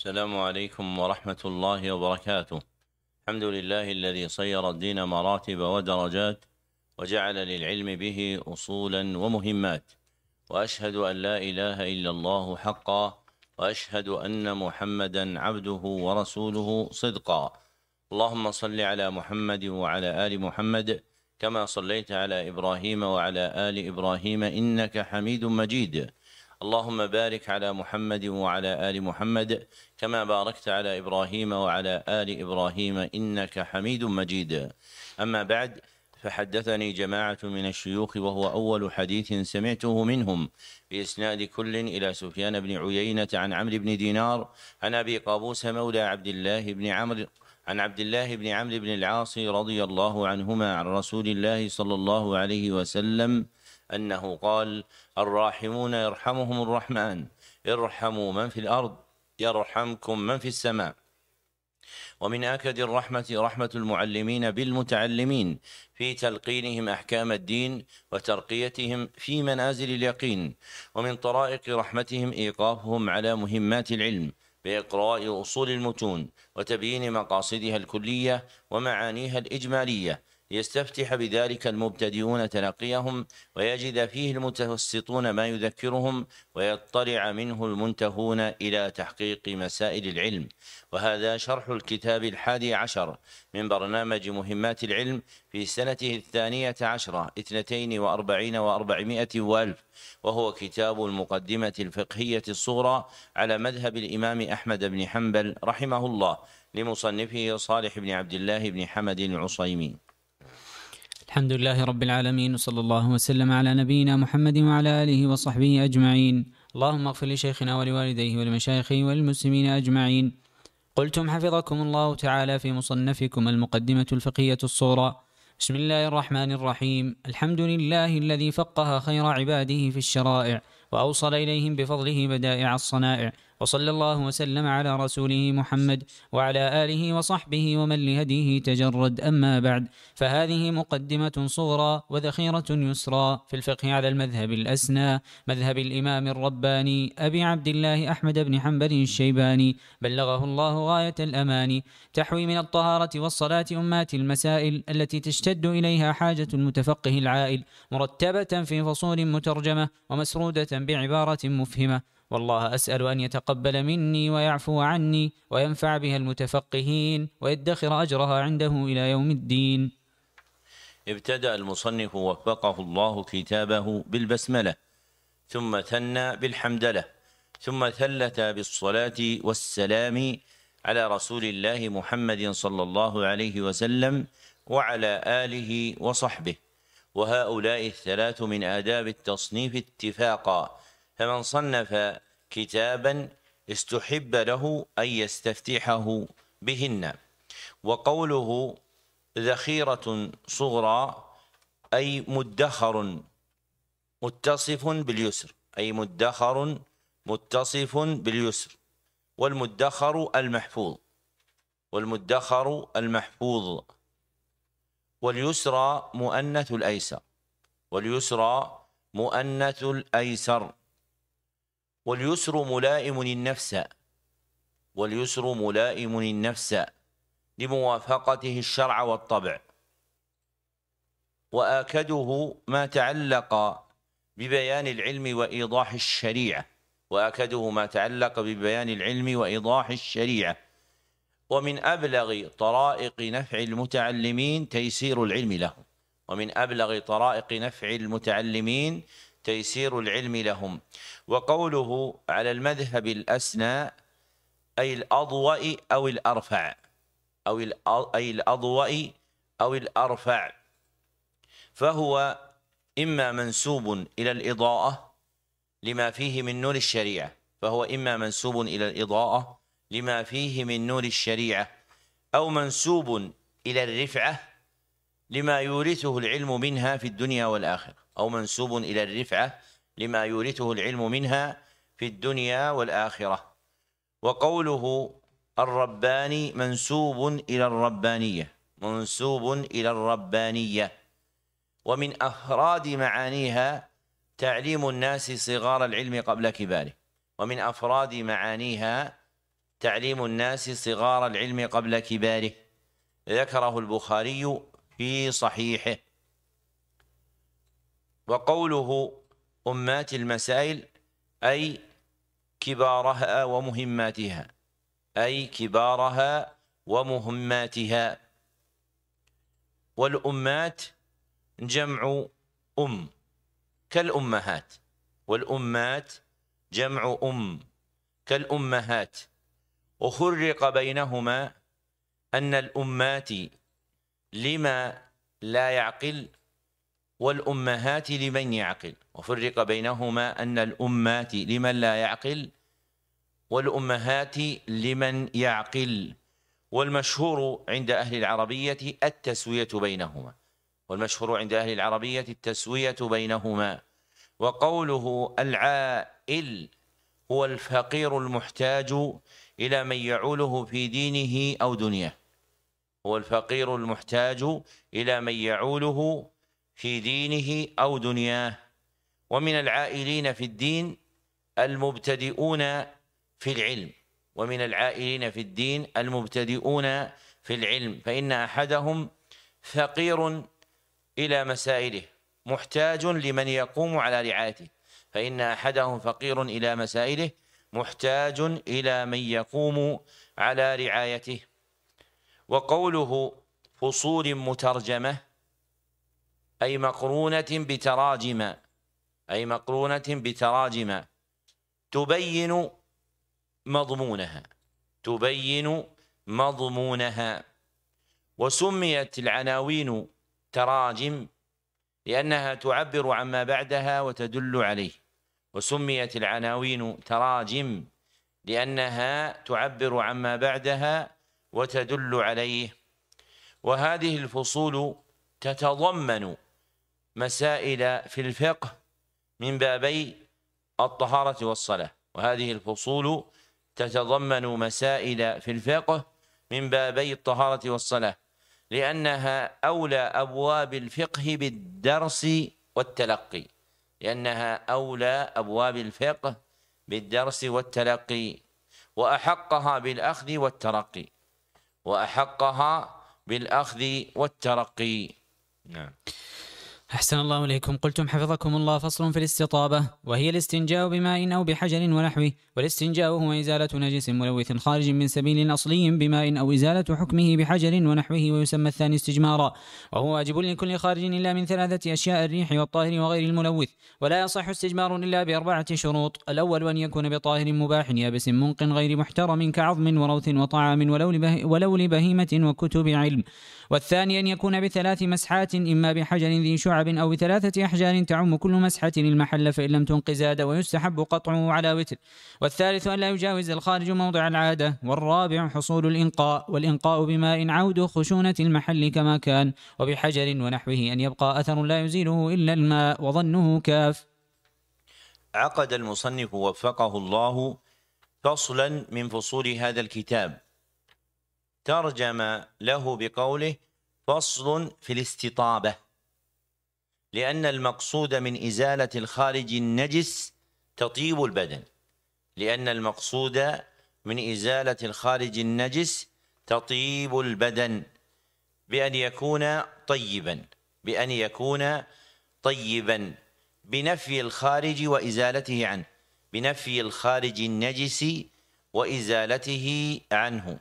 السلام عليكم ورحمة الله وبركاته. الحمد لله الذي صير الدين مراتب ودرجات، وجعل للعلم به أصولا ومهمات، وأشهد أن لا إله إلا الله حقا، وأشهد أن محمدا عبده ورسوله صدقا. اللهم صل على محمد وعلى آل محمد كما صليت على إبراهيم وعلى آل إبراهيم إنك حميد مجيد. اللهم بارك على محمد وعلى آل محمد كما باركت على إبراهيم وعلى آل إبراهيم إنك حميد مجيد. أما بعد، فحدثني جماعة من الشيوخ، وهو أول حديث سمعته منهم بإسناد كل إلى سفيان بن عيينة عن عمرو بن دينار عن أبي قابوس مولى عبد الله بن عمرو عن عبد الله بن عمرو بن العاص رضي الله عنهما عن رسول الله صلى الله عليه وسلم أنه قال: الراحمون يرحمهم الرحمن، ارحموا من في الأرض يرحمكم من في السماء. ومن آكد الرحمة رحمة المعلمين بالمتعلمين في تلقينهم أحكام الدين وترقيتهم في منازل اليقين. ومن طرائق رحمتهم إيقافهم على مهمات العلم بإقراء أصول المتون وتبيين مقاصدها الكلية ومعانيها الإجمالية، ليستفتح بذلك المبتدئون تلقيهم، ويجد فيه المتوسطون ما يذكرهم، ويطلع منه المنتهون إلى تحقيق مسائل العلم. وهذا شرح الكتاب 11 من برنامج مهمات العلم في سنته 12 42 و400 وألف، وهو كتاب المقدمة الفقهية الصغرى على مذهب الإمام أحمد بن حنبل رحمه الله، لمصنفه صالح بن عبد الله بن حمد العصيمي. الحمد لله رب العالمين، وصلى الله وسلم على نبينا محمد وعلى آله وصحبه أجمعين. اللهم اغفر لشيخنا ولوالديه ولمشايخه والمسلمين أجمعين. قلتم حفظكم الله تعالى في مصنفكم المقدمة الفقهية الصغرى: بسم الله الرحمن الرحيم. الحمد لله الذي فقه خير عباده في الشرائع، وأوصل إليهم بفضله بدائع الصنائع، وصلى الله وسلم على رسوله محمد وعلى آله وصحبه ومن لهديه تجرد. أما بعد، فهذه مقدمة صغرى وذخيرة يسرى في الفقه على المذهب الأسنى، مذهب الإمام الرباني أبي عبد الله أحمد بن حنبل الشيباني، بلغه الله غاية الأمان، تحوي من الطهارة والصلاة أمات المسائل التي تشتد إليها حاجة المتفقه العائل، مرتبة في فصول مترجمة ومسرودة بعبارة مفهمة. والله أسأل أن يتقبل مني ويعفو عني وينفع بها المتفقهين ويدخر أجرها عنده إلى يوم الدين. ابتدأ المصنف وفقه الله كتابه بالبسملة، ثم ثنى بالحمدلة، ثم ثلث بالصلاة والسلام على رسول الله محمد صلى الله عليه وسلم وعلى آله وصحبه. وهؤلاء الثلاث من آداب التصنيف اتفاقا، فمن صنف كتابا استحب له أن يستفتحه بهن. وقوله ذخيرة صغرى أي مدخر متصف باليسر، أي مدخر متصف باليسر، والمدخر المحفوظ، والمدخر المحفوظ، واليسرى مؤنث الأيسر، واليسرى مؤنث الأيسر، واليسر ملائم النفس، واليسر ملائم النفس لموافقته الشرع والطبع. وآكده ما تعلق ببيان العلم وإيضاح الشريعة، وآكده ما تعلق ببيان العلم وإيضاح الشريعة. ومن أبلغ طرائق نفع المتعلمين تيسير العلم لهم، ومن أبلغ طرائق نفع المتعلمين تيسير العلم لهم. وقوله على المذهب الأسنى أي الأضوأ أو الأرفع، أي الأضوأ أو الأرفع، فهو إما منسوب إلى الإضاءة لما فيه من نور الشريعة، فهو إما منسوب إلى الإضاءة لما فيه من نور الشريعة، أو منسوب إلى الرفعة لما يورثه العلم منها في الدنيا والآخرة، أو منسوب إلى الرفعة لما يورثه العلم منها في الدنيا والآخرة. وقوله الرباني منسوب إلى الربانية، منسوب إلى الربانية. ومن أفراد معانيها تعليم الناس صغار العلم قبل كباره، ومن أفراد معانيها تعليم الناس صغار العلم قبل كباره، ذكره البخاري في صحيحه. وقوله أمات المسائل أي كبارها ومهماتها، أي كبارها ومهماتها. والأمات جمع كالأمهات، والأمات جمع كالأمهات. وفرق بينهما أن الأمات لما لا يعقل والأمهات لمن يعقل. وفرق بينهما أن الأمات لمن لا يعقل والأمهات لمن يعقل. والمشهور عند أهل العربية التسوية بينهما، والمشهور عند أهل العربية التسوية بينهما. وقوله العائل هو الفقير المحتاج إلى من يعوله في دينه أو دنياه، هو الفقير المحتاج إلى من يعوله في دينه أو دنياه. ومن العائلين في الدين المبتدئون في العلم، ومن العائلين في الدين المبتدئون في العلم، فإن أحدهم فقير إلى مسائله محتاج لمن يقوم على رعايته، فإن أحدهم فقير إلى مسائله محتاج إلى من يقوم على رعايته. وقوله فصول مترجمة أي مقرونة بتراجم، أي مقرونة بتراجم تبين مضمونها، تبين مضمونها. وسميت العناوين تراجم لأنها تعبر عما بعدها وتدل عليه، وسميت العناوين تراجم لأنها تعبر عما بعدها وتدل عليه. وهذه الفصول تتضمن مسائل في الفقه من بابي الطهارة والصلاة، وهذه الفصول تتضمن مسائل في الفقه من بابي الطهارة والصلاة، لأنها أولى أبواب الفقه بالدرس والتلقي، لأنها أولى أبواب الفقه بالدرس والتلقي، وأحقها بالأخذ والترقي، وأحقها بالأخذ والترقي. نعم. أحسن الله إليكم. قلتم حفظكم الله: فصل في الاستطابة، وهي الاستنجاء بماء أو بحجر ونحوه. والاستنجاء هو إزالة نجس ملوث خارج من سبيل أصلي بماء أو إزالة حكمه بحجر ونحوه، ويسمى الثاني استجمارا، وهو واجب لكل خارج إلا من ثلاثة أشياء: الريح والطاهر وغير الملوث. ولا يصح استجمار إلا بأربعة شروط: الأول أن يكون بطاهر مباح يابس منق غير محترم كعظم وروث وطعام ولو لبهيمة وكتب علم. والثاني أن يكون بثلاث مسحات، إما بحجر ذي شعب أو بثلاثة أحجار تعم كل مسحة المحل، فإن لم تنق زاد، ويستحب قطعه على وتر. والثالث أن لا يجاوز الخارج موضع العادة. والرابع حصول الإنقاء، والإنقاء بماء عود خشونة المحل كما كان، وبحجر ونحوه أن يبقى أثر لا يزيله إلا الماء، وظنه كاف. عقد المصنف وفقه الله فصلا من فصول هذا الكتاب، ترجم له بقوله: فصل في الاستطابة، لأن المقصود من إزالة الخارج النجس تطيب البدن، لأن المقصود من إزالة الخارج النجس تطيب البدن بأن يكون طيبا، بأن يكون طيبا، بنفي الخارج وإزالته عنه، بنفي الخارج النجس وإزالته عنه.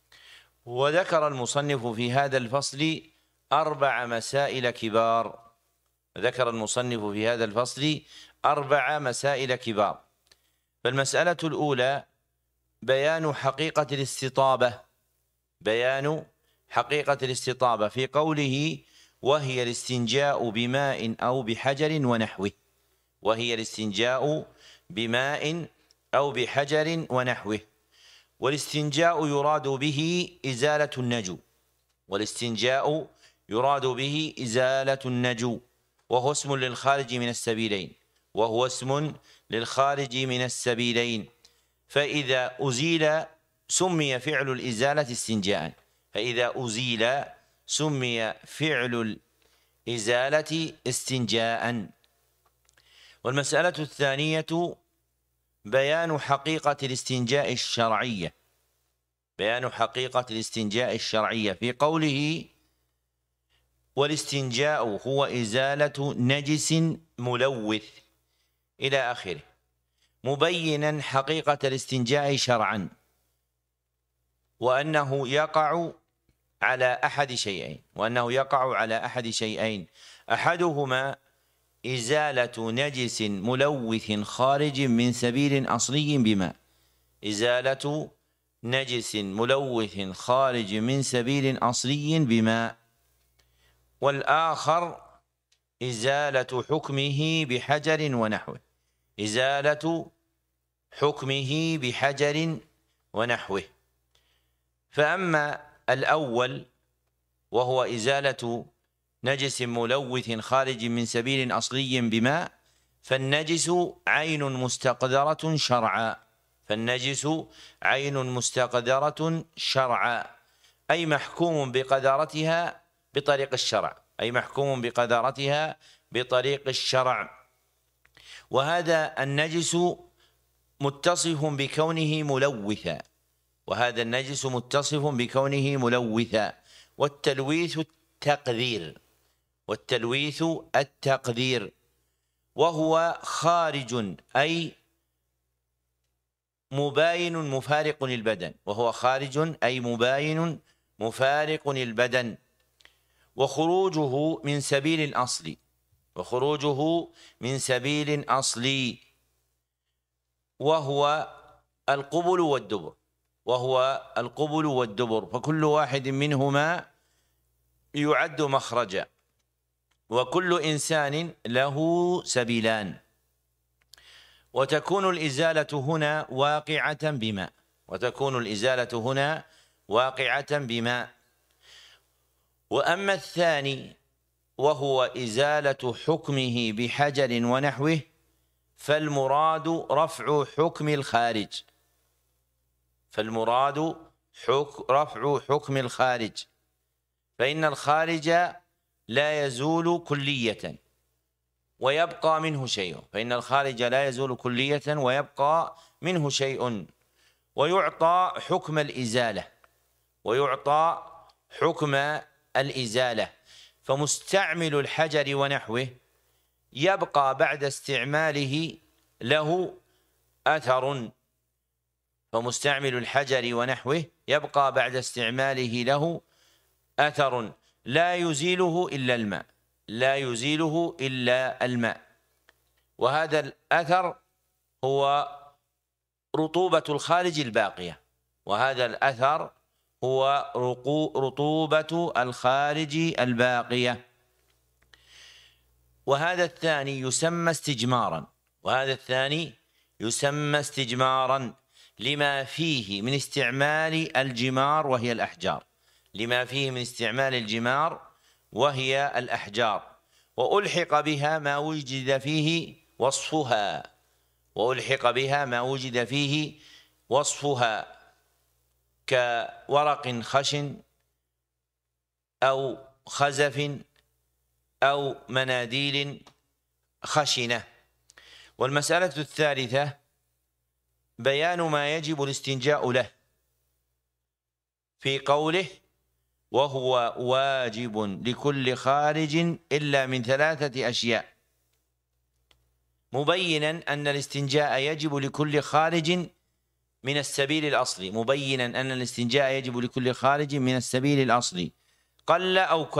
وذكر المصنف في هذا الفصل 4 مسائل كبار، ذكر المصنف في هذا الفصل 4 مسائل كبار. فالمسألة الأولى بيان حقيقة الاستطابة، بيان حقيقة الاستطابة في قوله: وهي الاستنجاء بماء أو بحجر ونحوه، وهي الاستنجاء بماء أو بحجر ونحوه. والاستنجاء يراد به إزالة النجو، والاستنجاء يراد به إزالة النجو، وهو اسم للخارج من السبيلين، وهو اسم للخارج من السبيلين. فإذا أزيل سمي فعل الإزالة استنجاء، فإذا أزيل سمي فعل الإزالة استنجاء. والمسألة الثانية بيان حقيقة الاستنجاء الشرعية، بيان حقيقة الاستنجاء الشرعية في قوله: والاستنجاء هو إزالة نجس ملوث إلى آخره، مبينا حقيقة الاستنجاء شرعا، وأنه يقع على أحد شيئين، أحدهما إزالة نجس ملوث خارج من سبيل أصلي بماء، إزالة نجس ملوث خارج من سبيل أصلي بماء، والآخر إزالة حكمه بحجر ونحوه، إزالة حكمه بحجر ونحوه. فأما الأول وهو إزالة نجس ملوث خارج من سبيل أصلي بماء، فالنجس عين مستقدرة شرعا، أي محكوم بقدرتها بطريق الشرع، وهذا النجس متصف بكونه ملوثا، والتلويث التقذير، وهو خارج أي مباين مفارق للبدن، وخروجه من سبيل أصلي، وهو القبل والدبر، فكل واحد منهما يعد مخرجا، وكل إنسان له سبيلان. وتكون الإزالة هنا واقعة بماء. وأما الثاني وهو إزالة حكمه بحجر ونحوه، فالمراد رفع حكم الخارج، فإن الخارج لا يزول كلية ويبقى منه شيء، ويعطى حكم الإزالة، فمستعمل الحجر ونحوه يبقى بعد استعماله له أثر لا يزيله إلا الماء، وهذا الأثر هو رطوبة الخارج الباقية، وهذا الثاني يسمى استجمارا، لما فيه من استعمال الجمار وهي الأحجار، وألحق بها ما وجد فيه وصفها كورق خشن أو خزف أو مناديل خشنة. والمسألة الثالثة بيان ما يجب الاستنجاء له في قوله: وهو واجب لكل خارج إلا من 3 أشياء، مبينا أن الاستنجاء يجب لكل خارج من السبيل الأصلي، قل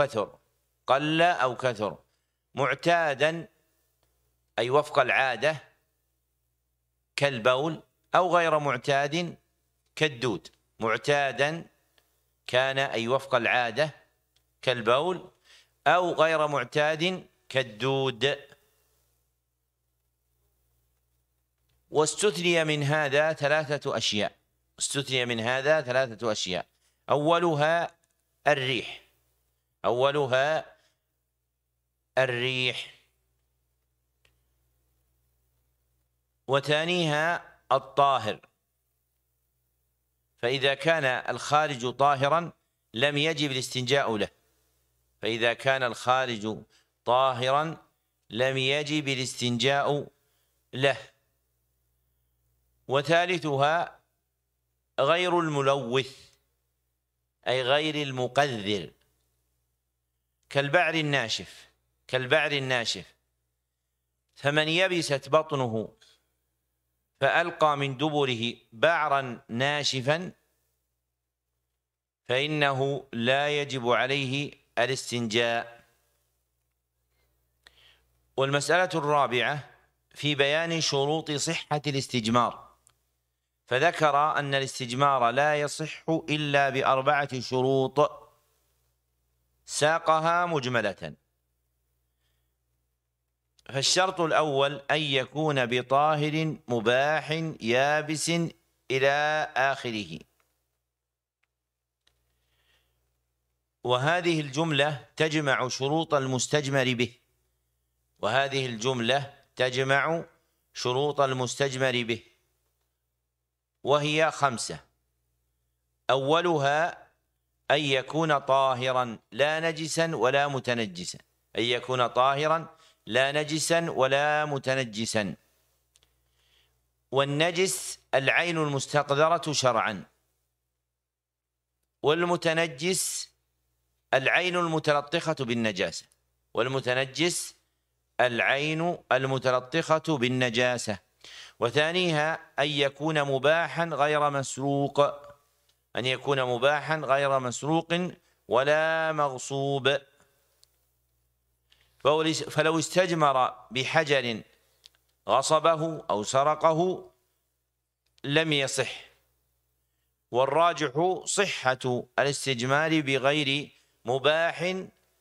أو كثر، معتادا أي وفق العادة كالبول، أو غير معتاد كالدود، معتادا كان أي وفق العادة كالبول، أو غير معتاد كالدود. واستثني من هذا 3 أشياء، أولها الريح، وثانيها الطاهر، فإذا كان الخارج طاهرا لم يجب الاستنجاء له، وثالثها غير الملوث، أي غير المقذر، كالبعر الناشف، فمن يبست بطنه فألقى من دبره بعرا ناشفا فإنه لا يجب عليه الاستنجاء. والمسألة الرابعة في بيان شروط صحة الاستجمار، فذكر أن الاستجمار لا يصح إلا ب4 شروط ساقها مجملة. فالشرط الأول أن يكون بطاهر مباح يابس إلى آخره. وهذه الجملة تجمع شروط المستجمر به، وهي 5. أولها أن يكون طاهرا لا نجسا ولا متنجسا، والنجس العين المستقذرة شرعا، والمتنجس العين المتلطخة بالنجاسة. وثانيها أن يكون مباحا غير مسروق ولا مغصوب. فلو استجمر بحجر غصبه أو سرقه لم يصح. والراجح صحة الاستجمار بغير مباح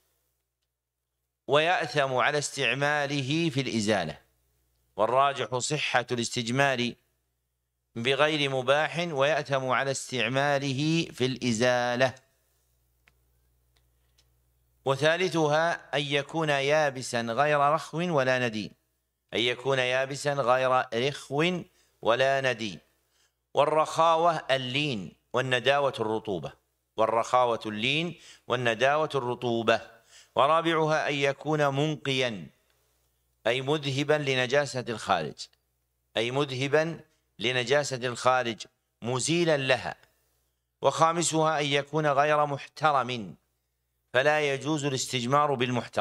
ويأثم على استعماله في الإزالة. وثالثها أن يكون يابسا غير رخو ولا ندي. والرخاوة اللين والنداوة الرطوبة. ورابعها أن يكون منقيا أي مذهبا لنجاسة الخارج مزيلا لها. وخامسها أن يكون غير محترم، فلا يجوز الاستجمار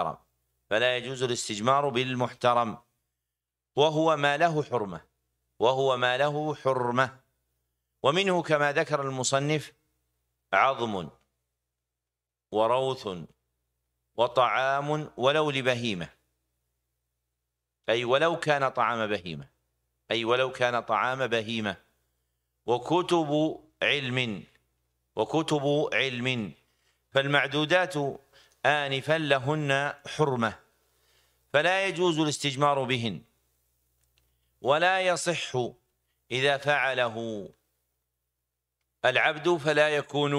بالمحترم وهو ما له حرمة. ومنه كما ذكر المصنف عظم وروث وطعام ولو لبهيمة، أي ولو كان طعام بهيمة، وكتب علم، فالمعدودات آنفا لهن حرمة، فلا يجوز الاستجمار بهن، ولا يصح إذا فعله العبد فلا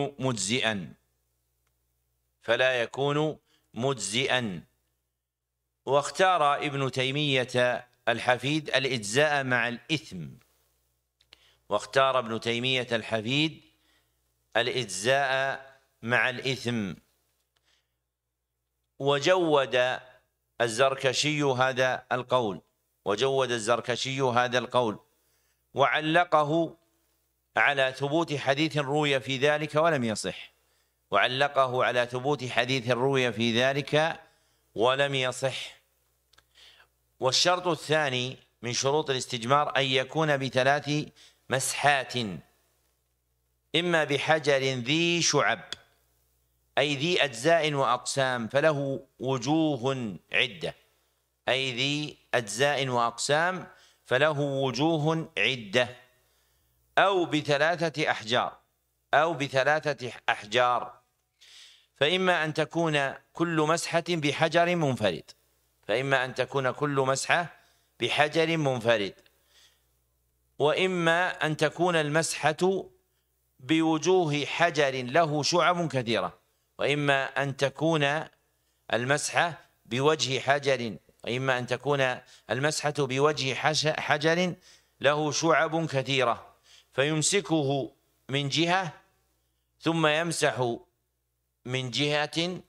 يكون مجزئا. واختار ابن تيمية الحفيد الإجزاء مع الإثم. وجود الزركشي هذا القول وعلقه على ثبوت حديث روي في ذلك ولم يصح. والشرط الثاني من شروط الاستجمار أن يكون ب3 مسحات، إما بحجر ذي شعب أي ذي أجزاء وأقسام فله وجوه عدة، أو ب3 أحجار، فإما أن تكون كل مسحة بحجر منفرد، وإما أن تكون المسحة بوجوه حجر له شعب كثيرة، وإما أن تكون المسحة بوجه حجر له شعب كثيرة، فيمسكه من جهة ثم يمسح من جهة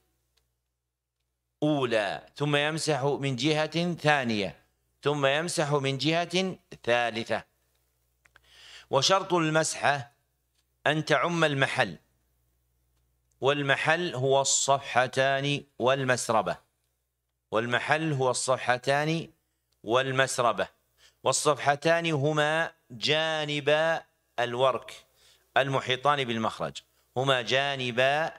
أولى، ثم يمسح من جهة ثانية، ثم يمسح من جهة ثالثة. وشرط المسحة أن تعم المحل، والمحل هو الصفحتان والمسربة. والمحل هو الصفحتان والمسربة. والصفحتان هما جانب الورك المحيطان بالمخرج، هما جانب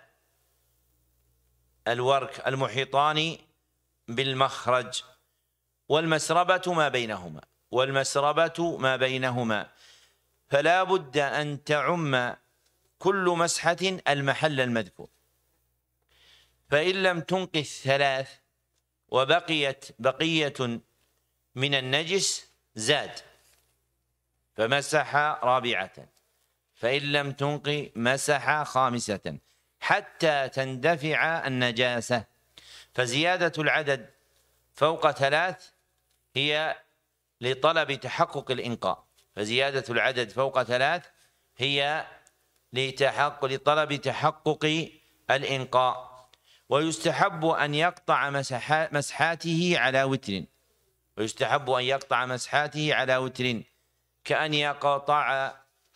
الورك المحيطان بالمخرج. والمسربة ما بينهما، والمسربة ما بينهما، فلا بد أن تعم كل مسحة المحل المذكور. فإن لم تنقص 3 وبقيت بقية من النجس زاد فمسح 4، فإن لم تنق مسح 5 حتى تندفع النجاسة. فزيادة العدد فوق 3 هي لطلب تحقق الإنقاء، فزيادة العدد فوق 3 هي لطلب تحقق الإنقاء. ويستحب أن يقطع مسحاته على وتر، ويستحب أن يقطع مسحاته على وتر، كأن يقطع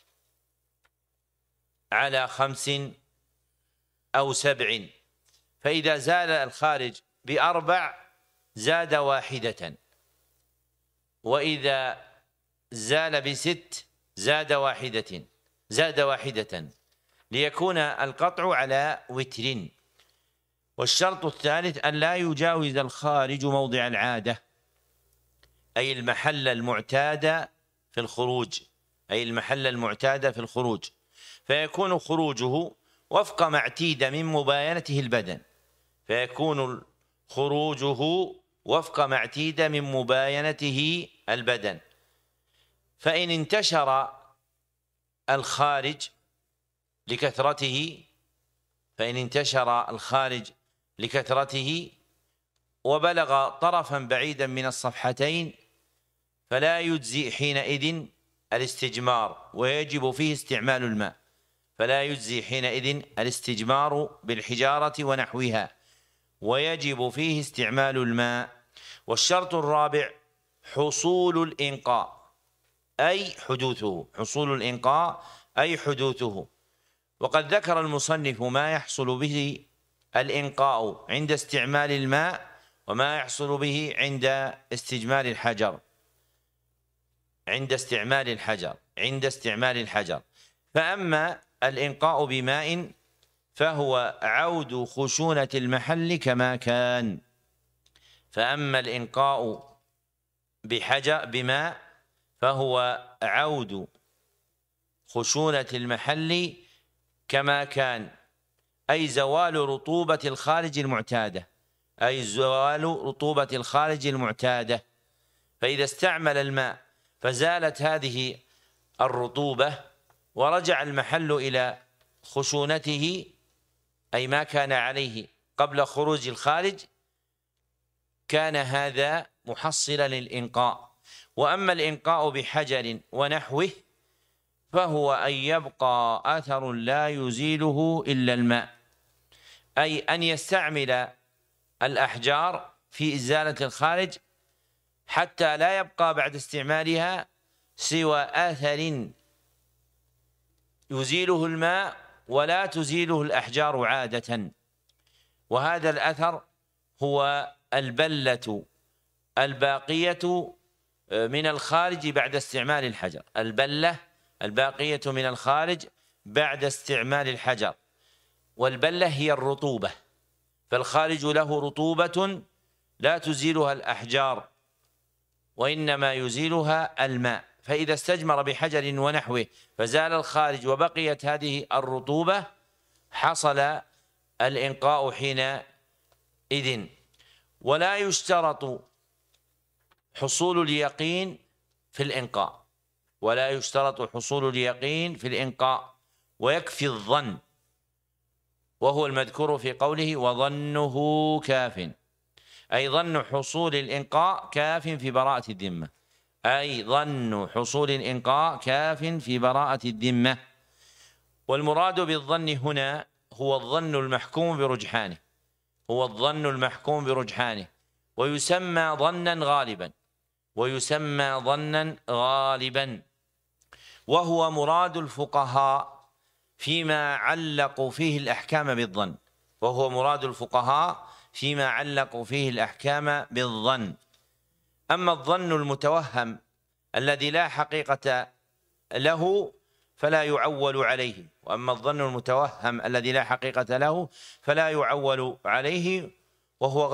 على 5 أو 7. فإذا زال الخارج ب4 زاد 1، وإذا زال ب6 زاد 1، ليكون القطع على وتر. والشرط الثالث أن لا يجاوز الخارج موضع العادة، أي المحل المعتاد في الخروج، أي المحل المعتاد في الخروج، فيكون خروجه وفق ما اعتيد من مباينته البدن، فيكون خروجه وفق ما اعتيد من مباينته البدن. فإن انتشر الخارج لكثرته، فإن انتشر الخارج لكثرته وبلغ طرفا بعيدا من الصفحتين فلا يجزي حينئذ الاستجمار، ويجب فيه استعمال الماء، فلا يجزي حينئذ الاستجمار بالحجارة ونحوها، ويجب فيه استعمال الماء. والشرط الرابع حصول الإنقاء أي حدوثه، حصول الإنقاء أي حدوثه. وقد ذكر المصنف ما يحصل به الإنقاء عند استعمال الماء وما يحصل به عند استجمال الحجر، عند استعمال الحجر. فأما الإنقاء بماء فهو عود خشونة المحل كما كان، فأما الإنقاء بماء فهو عود خشونة المحل كما كان، أي زوال رطوبة الخارج المعتادة، أي زوال رطوبة الخارج المعتادة. فإذا استعمل الماء فزالت هذه الرطوبة ورجع المحل إلى خشونته، أي ما كان عليه قبل خروج الخارج، كان هذا محصلا للإنقاء. وأما الإنقاء بحجر ونحوه فهو أن يبقى أثر لا يزيله إلا الماء، أي أن يستعمل الأحجار في إزالة الخارج حتى لا يبقى بعد استعمالها سوى أثر يزيله الماء ولا تزيله الأحجار عادة. وهذا الأثر هو البلة الباقية من الخارج بعد استعمال الحجر، البلة الباقية من الخارج بعد استعمال الحجر. والبلة هي الرطوبة، فالخارج له رطوبة لا تزيلها الأحجار وإنما يزيلها الماء. فإذا استجمر بحجر ونحوه فزال الخارج وبقيت هذه الرطوبة حصل الإنقاء حينئذ. ولا يشترط حصول اليقين في الإنقاء، ولا يشترط حصول اليقين في الإنقاء، ويكفي الظن، وهو المذكور في قوله وظنه كاف، أي ظن حصول الإنقاء كاف في براءة الذمة، أي ظن حصول الإنقاء كاف في براءة الذمة. والمراد بالظن هنا هو الظن المحكوم برجحانه، هو الظن المحكوم برجحانه، ويسمى ظنا غالبا، ويسمى ظنا غالبا، وهو مراد الفقهاء فيما علقوا فيه الأحكام بالظن، وهو مراد الفقهاء فيما علقوا فيه الأحكام بالظن. أما الظن المتوهم الذي لا حقيقة له فلا يعول عليه، وأما الظن المتوهم الذي لا حقيقة له فلا يعول عليه، وهو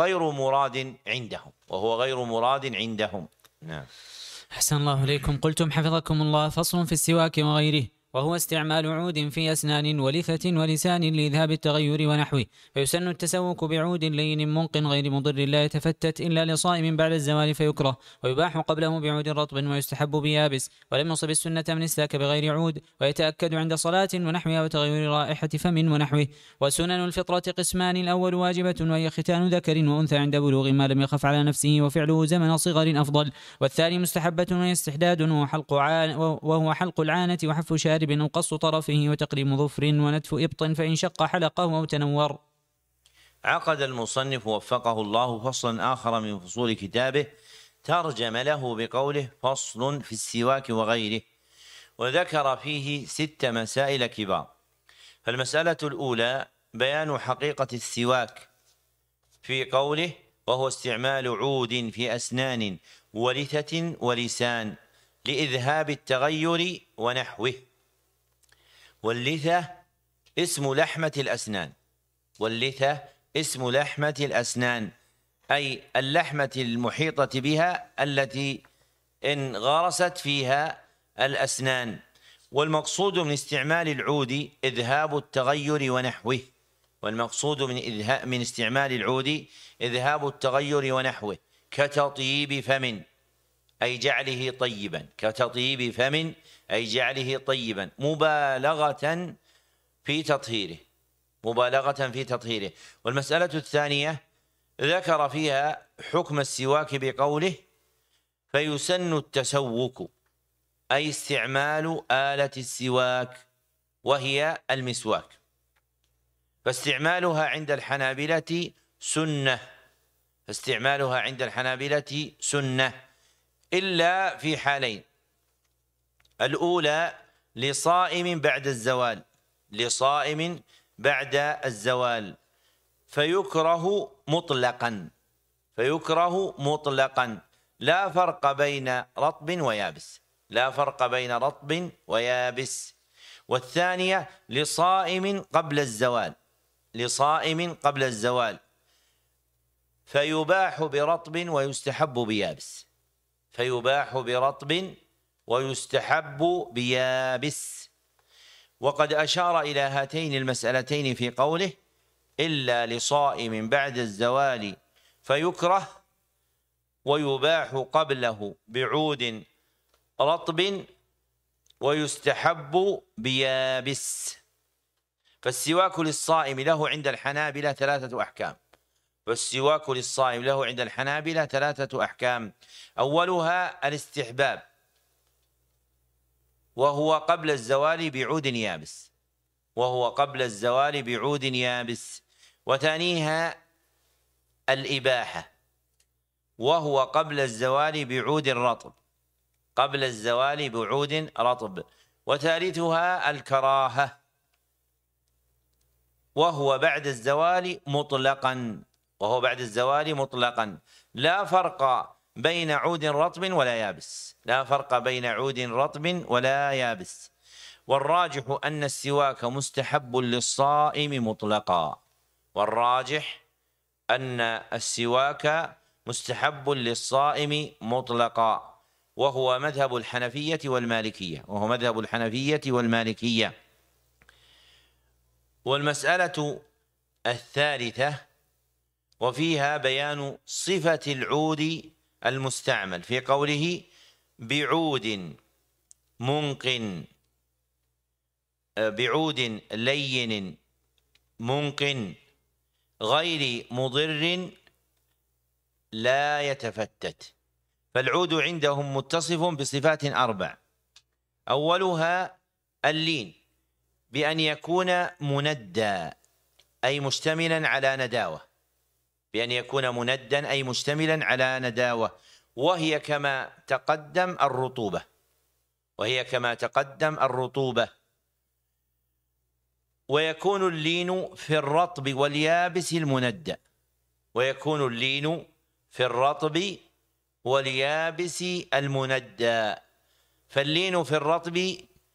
غير مراد عندهم. نعم. أحسن الله إليكم. قلتم حفظكم الله: فصل في السواك وغيره، وهو استعمال عود في أسنان ولثة ولسان لإذهاب التغير ونحوه. فيسن التسوك بعود لين منق غير مضر لا يتفتت إلا لصائم بعد الزوال فيكره، ويباح قبله بعود رطب، ويستحب بيابس. ولم يصب السنة من استاك بغير عود، ويتأكد عند صلاة ونحوها وتغير رائحة فم ونحوه. وسنن الفطرة قسمان: الأول واجبة وهي ختان ذكر وأنثى عند بلوغ ما لم يخف على نفسه وفعله زمن صغر أفضل. والثاني مستحبة وهي استحداد وهو حلق العانة وحف شارب أو قص طرفه وتقليم ظفر ونتف إبط فإن شق حلقه أو تنور. عقد المصنف وفقه الله فصلا آخر من فصول كتابه ترجم له بقوله: فصل في السواك وغيره، وذكر فيه 6 مسائل كبار. فالمسألة الأولى بيان حقيقة السواك في قوله: وهو استعمال عود في أسنان ولثة ولسان لإذهاب التغير ونحوه. واللثة اسم لحمة الأسنان، أي اللحمة المحيطة بها التي انغرست فيها الأسنان. والمقصود من استعمال العود إذهاب التغير ونحوه، كتطيب فم أي جعله طيبا، مبالغة في تطهيره. والمسألة الثانية ذكر فيها حكم السواك بقوله: فيسن التسوك، أي استعمال آلة السواك وهي المسواك. فاستعمالها عند الحنابلة سنة إلا في حالين: الأولى لصائم بعد الزوال فيكره مطلقا لا فرق بين رطب ويابس. والثانية لصائم قبل الزوال فيباح برطب ويستحب بيابس. وقد أشار إلى هاتين المسألتين في قوله: إلا لصائم بعد الزوال فيكره، ويباح قبله بعود رطب، ويستحب بيابس. فالسواك للصائم له عند الحنابلة 3 أحكام. أولها الاستحباب، وهو قبل الزوال بعود يابس. وثانيها الإباحة، وهو قبل الزوال بعود رطب. وثالثها الكراهة، وهو بعد الزوال مطلقا، لا فرق بين عود رطب ولا يابس. والراجح أن السواك مستحب للصائم مطلقا، وهو مذهب الحنفية والمالكية. والمسألة الثالثة وفيها بيان صفة العود المستعمل في قوله: بعود لين منق غير مضر لا يتفتت. فالعود عندهم متصف بصفات 4: أولها اللين، بأن يكون مندى أي مشتملا على نداوة، وهي كما تقدم الرطوبة. ويكون اللين في الرطب واليابس المندى. ويكون اللين في الرطب واليابس المندى. فاللين في الرطب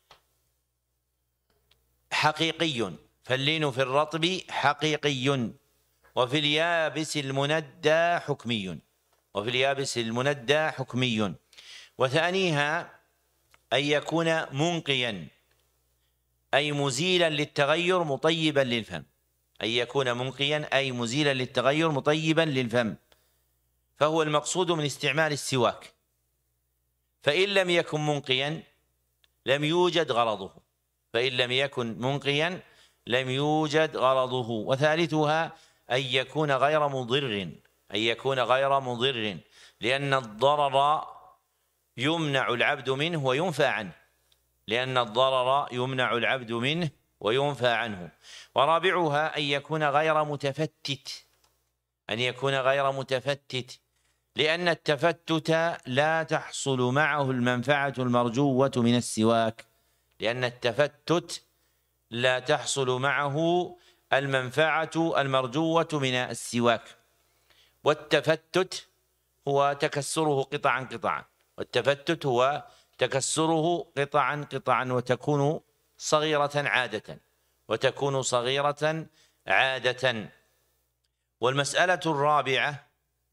حقيقي، فاللين في الرطب حقيقي، وفي اليابس المندى حكمي، وفي اليابس المندى حكمي. وثانيها أن يكون منقيا، أي مزيلا للتغير مطيبا للفم. أن يكون منقيا أي مزيلا للتغير مطيبا للفم، فهو المقصود من استعمال السواك. فإن لم يكن منقيا لم يوجد غرضه، فإن لم يكن منقيا لم يوجد غرضه. وثالثها أن يكون غير مضر، أن يكون غير مضر، لأن الضرر يمنع العبد منه وينفى عنه، لأن الضرر يمنع العبد منه وينفى عنه. ورابعها أن يكون غير متفتت، أن يكون غير متفتت، لأن التفتت لا تحصل معه المنفعة المرجوة من السواك، لأن التفتت لا تحصل معه المنفعة المرجوة من السواك. والتفتت هو تكسره قطعا قطعا، والتفتت هو تكسره قطعا قطعا، وتكون صغيرة عادة، وتكون صغيرة عادة. والمسألة الرابعة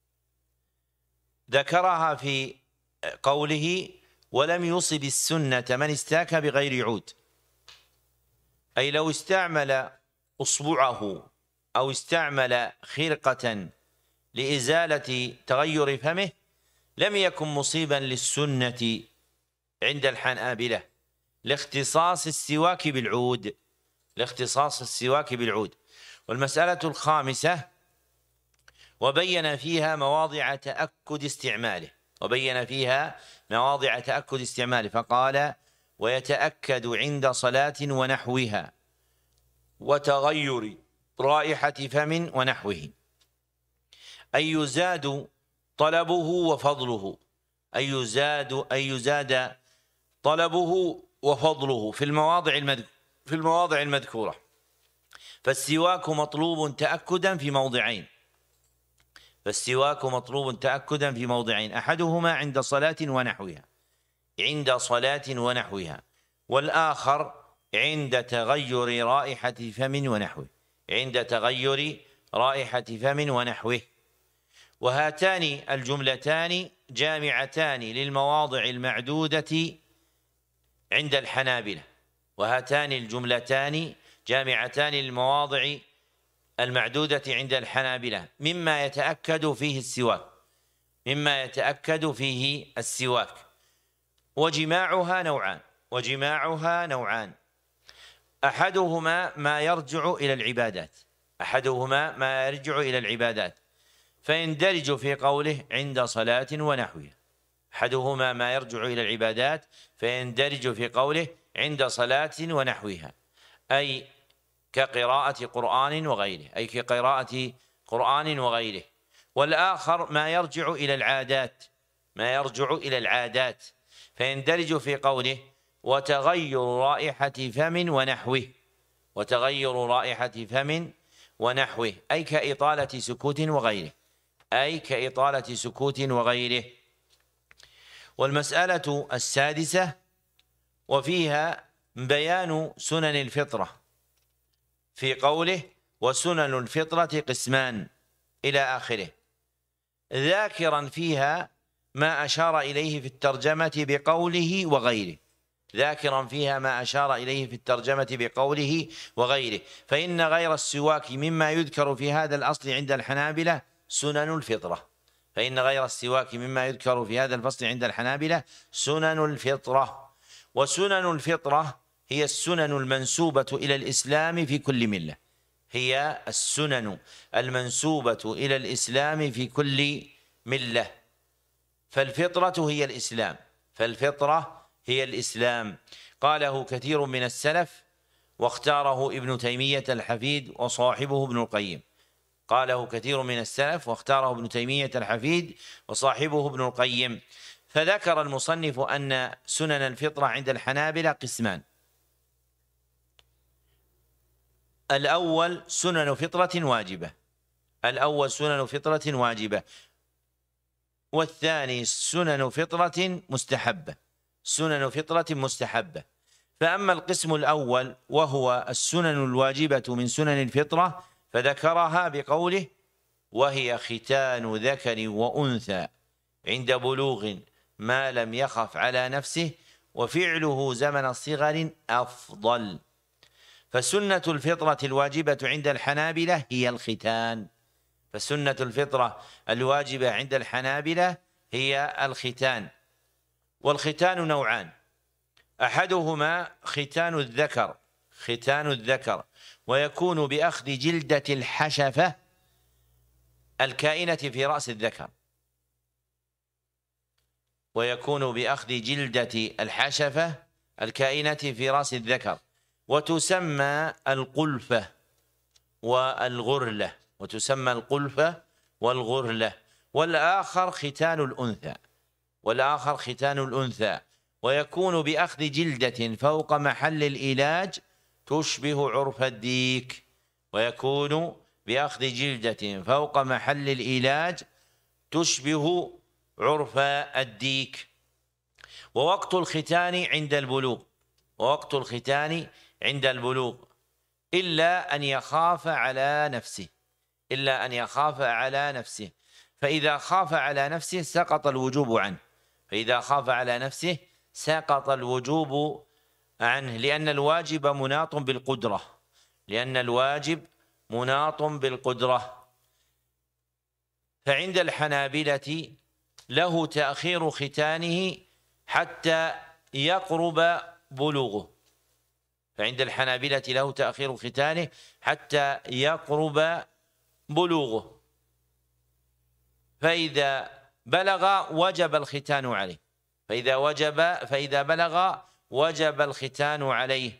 ذكرها في قوله: ولم يصب السنة من استاك بغير عود، أي لو استعمل أصبعه أو استعمل خرقة لإزالة تغير فمه لم يكن مصيبا للسنة عند الحنابلة لاختصاص السواك بالعود، لاختصاص السواك بالعود. والمسألة الخامسة وبين فيها مواضع تأكد استعماله، وبين فيها مواضع تأكد استعماله، فقال: ويتأكد عند صلاة ونحوها وتغير رائحة فم ونحوه، أي يزاد طلبه وفضله، أي يزاد طلبه وفضله في المواضع المذكورة. فالسواك مطلوب تأكدا في موضعين، فالسواك مطلوب تأكدا في موضعين: أحدهما عند صلاة ونحوها، عند صلاة ونحوها، والآخر عند تغير رائحة فم ونحوه، عند تغير رائحة فم ونحوه. وهاتان الجملتان جامعتان للمواضع المعدودة عند الحنابلة، وهاتان الجملتان جامعتان للمواضع المعدودة عند الحنابلة مما يتأكد فيه السواك، مما يتأكد فيه السواك. وجماعها نوعان، وجماعها نوعان: أحدهما ما يرجع إلى العبادات، أحدهما ما يرجع إلى العبادات فيندرج في قوله عند صلاة ونحوها، أحدهما ما يرجع إلى العبادات فيندرج في قوله عند صلاة ونحوها، أي كقراءة قرآن وغيره، أي كقراءة قرآن وغيره. والآخر ما يرجع إلى العادات، ما يرجع إلى العادات فيندرج في قوله وتغير رائحة فم ونحوه، وتغير رائحة فم ونحوه، أي كإطالة سكوت وغيره، أي كإطالة سكوت وغيره. والمسألة السادسة وفيها بيان سنن الفطرة في قوله وسنن الفطرة قسمان إلى آخره، ذاكرا فيها ما أشار إليه في الترجمة بقوله وغيره، ذاكرا فيها ما أشار إليه في الترجمة بقوله وغيره. فإن غير السواك مما يذكر في هذا الأصل عند الحنابلة سنن الفطرة، فإن غير السواك مما يذكر في هذا الفصل عند الحنابلة سنن الفطرة. وسنن الفطرة هي السنن المنسوبة إلى الإسلام في كل ملة، هي السنن المنسوبة إلى الإسلام في كل ملة. فالفطرة هي الإسلام، فالفطرة هي الإسلام. قاله كثير من السلف واختاره ابن تيمية الحفيد وصاحبه ابن القيم، قاله كثير من السلف واختاره ابن تيمية الحفيد وصاحبه ابن القيم. فذكر المصنف أن سنن الفطرة عند الحنابلة قسمان: الأول سنن فطرة واجبة، الأول سنن فطرة واجبة، والثاني سنن فطرة مستحبة، سنن فطرة مستحبة. فأما القسم الأول وهو السنن الواجبة من سنن الفطرة فذكرها بقوله: وهي ختان ذكر وأنثى عند بلوغ ما لم يخف على نفسه وفعله زمن صغر أفضل. فسنة الفطرة الواجبة عند الحنابلة هي الختان، فسنة الفطرة الواجبة عند الحنابلة هي الختان. والختان نوعان: أحدهما ختان الذكر، ختان الذكر، ويكون بأخذ جلدة الحشفة الكائنة في رأس الذكر، ويكون بأخذ جلدة الحشفة الكائنة في رأس الذكر، وتسمى القلفة والغرلة، وتسمى القلفة والغرلة. والآخر ختان الأنثى، والآخر ختان الأنثى، ويكون بأخذ جلدة فوق محل الإيلاج تشبه عرف الديك، ويكون بأخذ جلدة فوق محل الإيلاج تشبه عرف الديك. ووقت الختان عند البلوغ، ووقت الختان عند البلوغ إلا أن يخاف على نفسه، إلا أن يخاف على نفسه، فإذا خاف على نفسه سقط الوجوب عنه، فإذا خاف على نفسه سقط الوجوب عنه، لأن الواجب مناط بالقدرة، لأن الواجب مناط بالقدرة. فعند الحنابلة له تأخير ختانه حتى يقرب بلوغه، فعند الحنابلة له تأخير ختانه حتى يقرب بلوغه، فإذا بلغ وجب الختان عليه، فإذا بلغ وجب الختان عليه.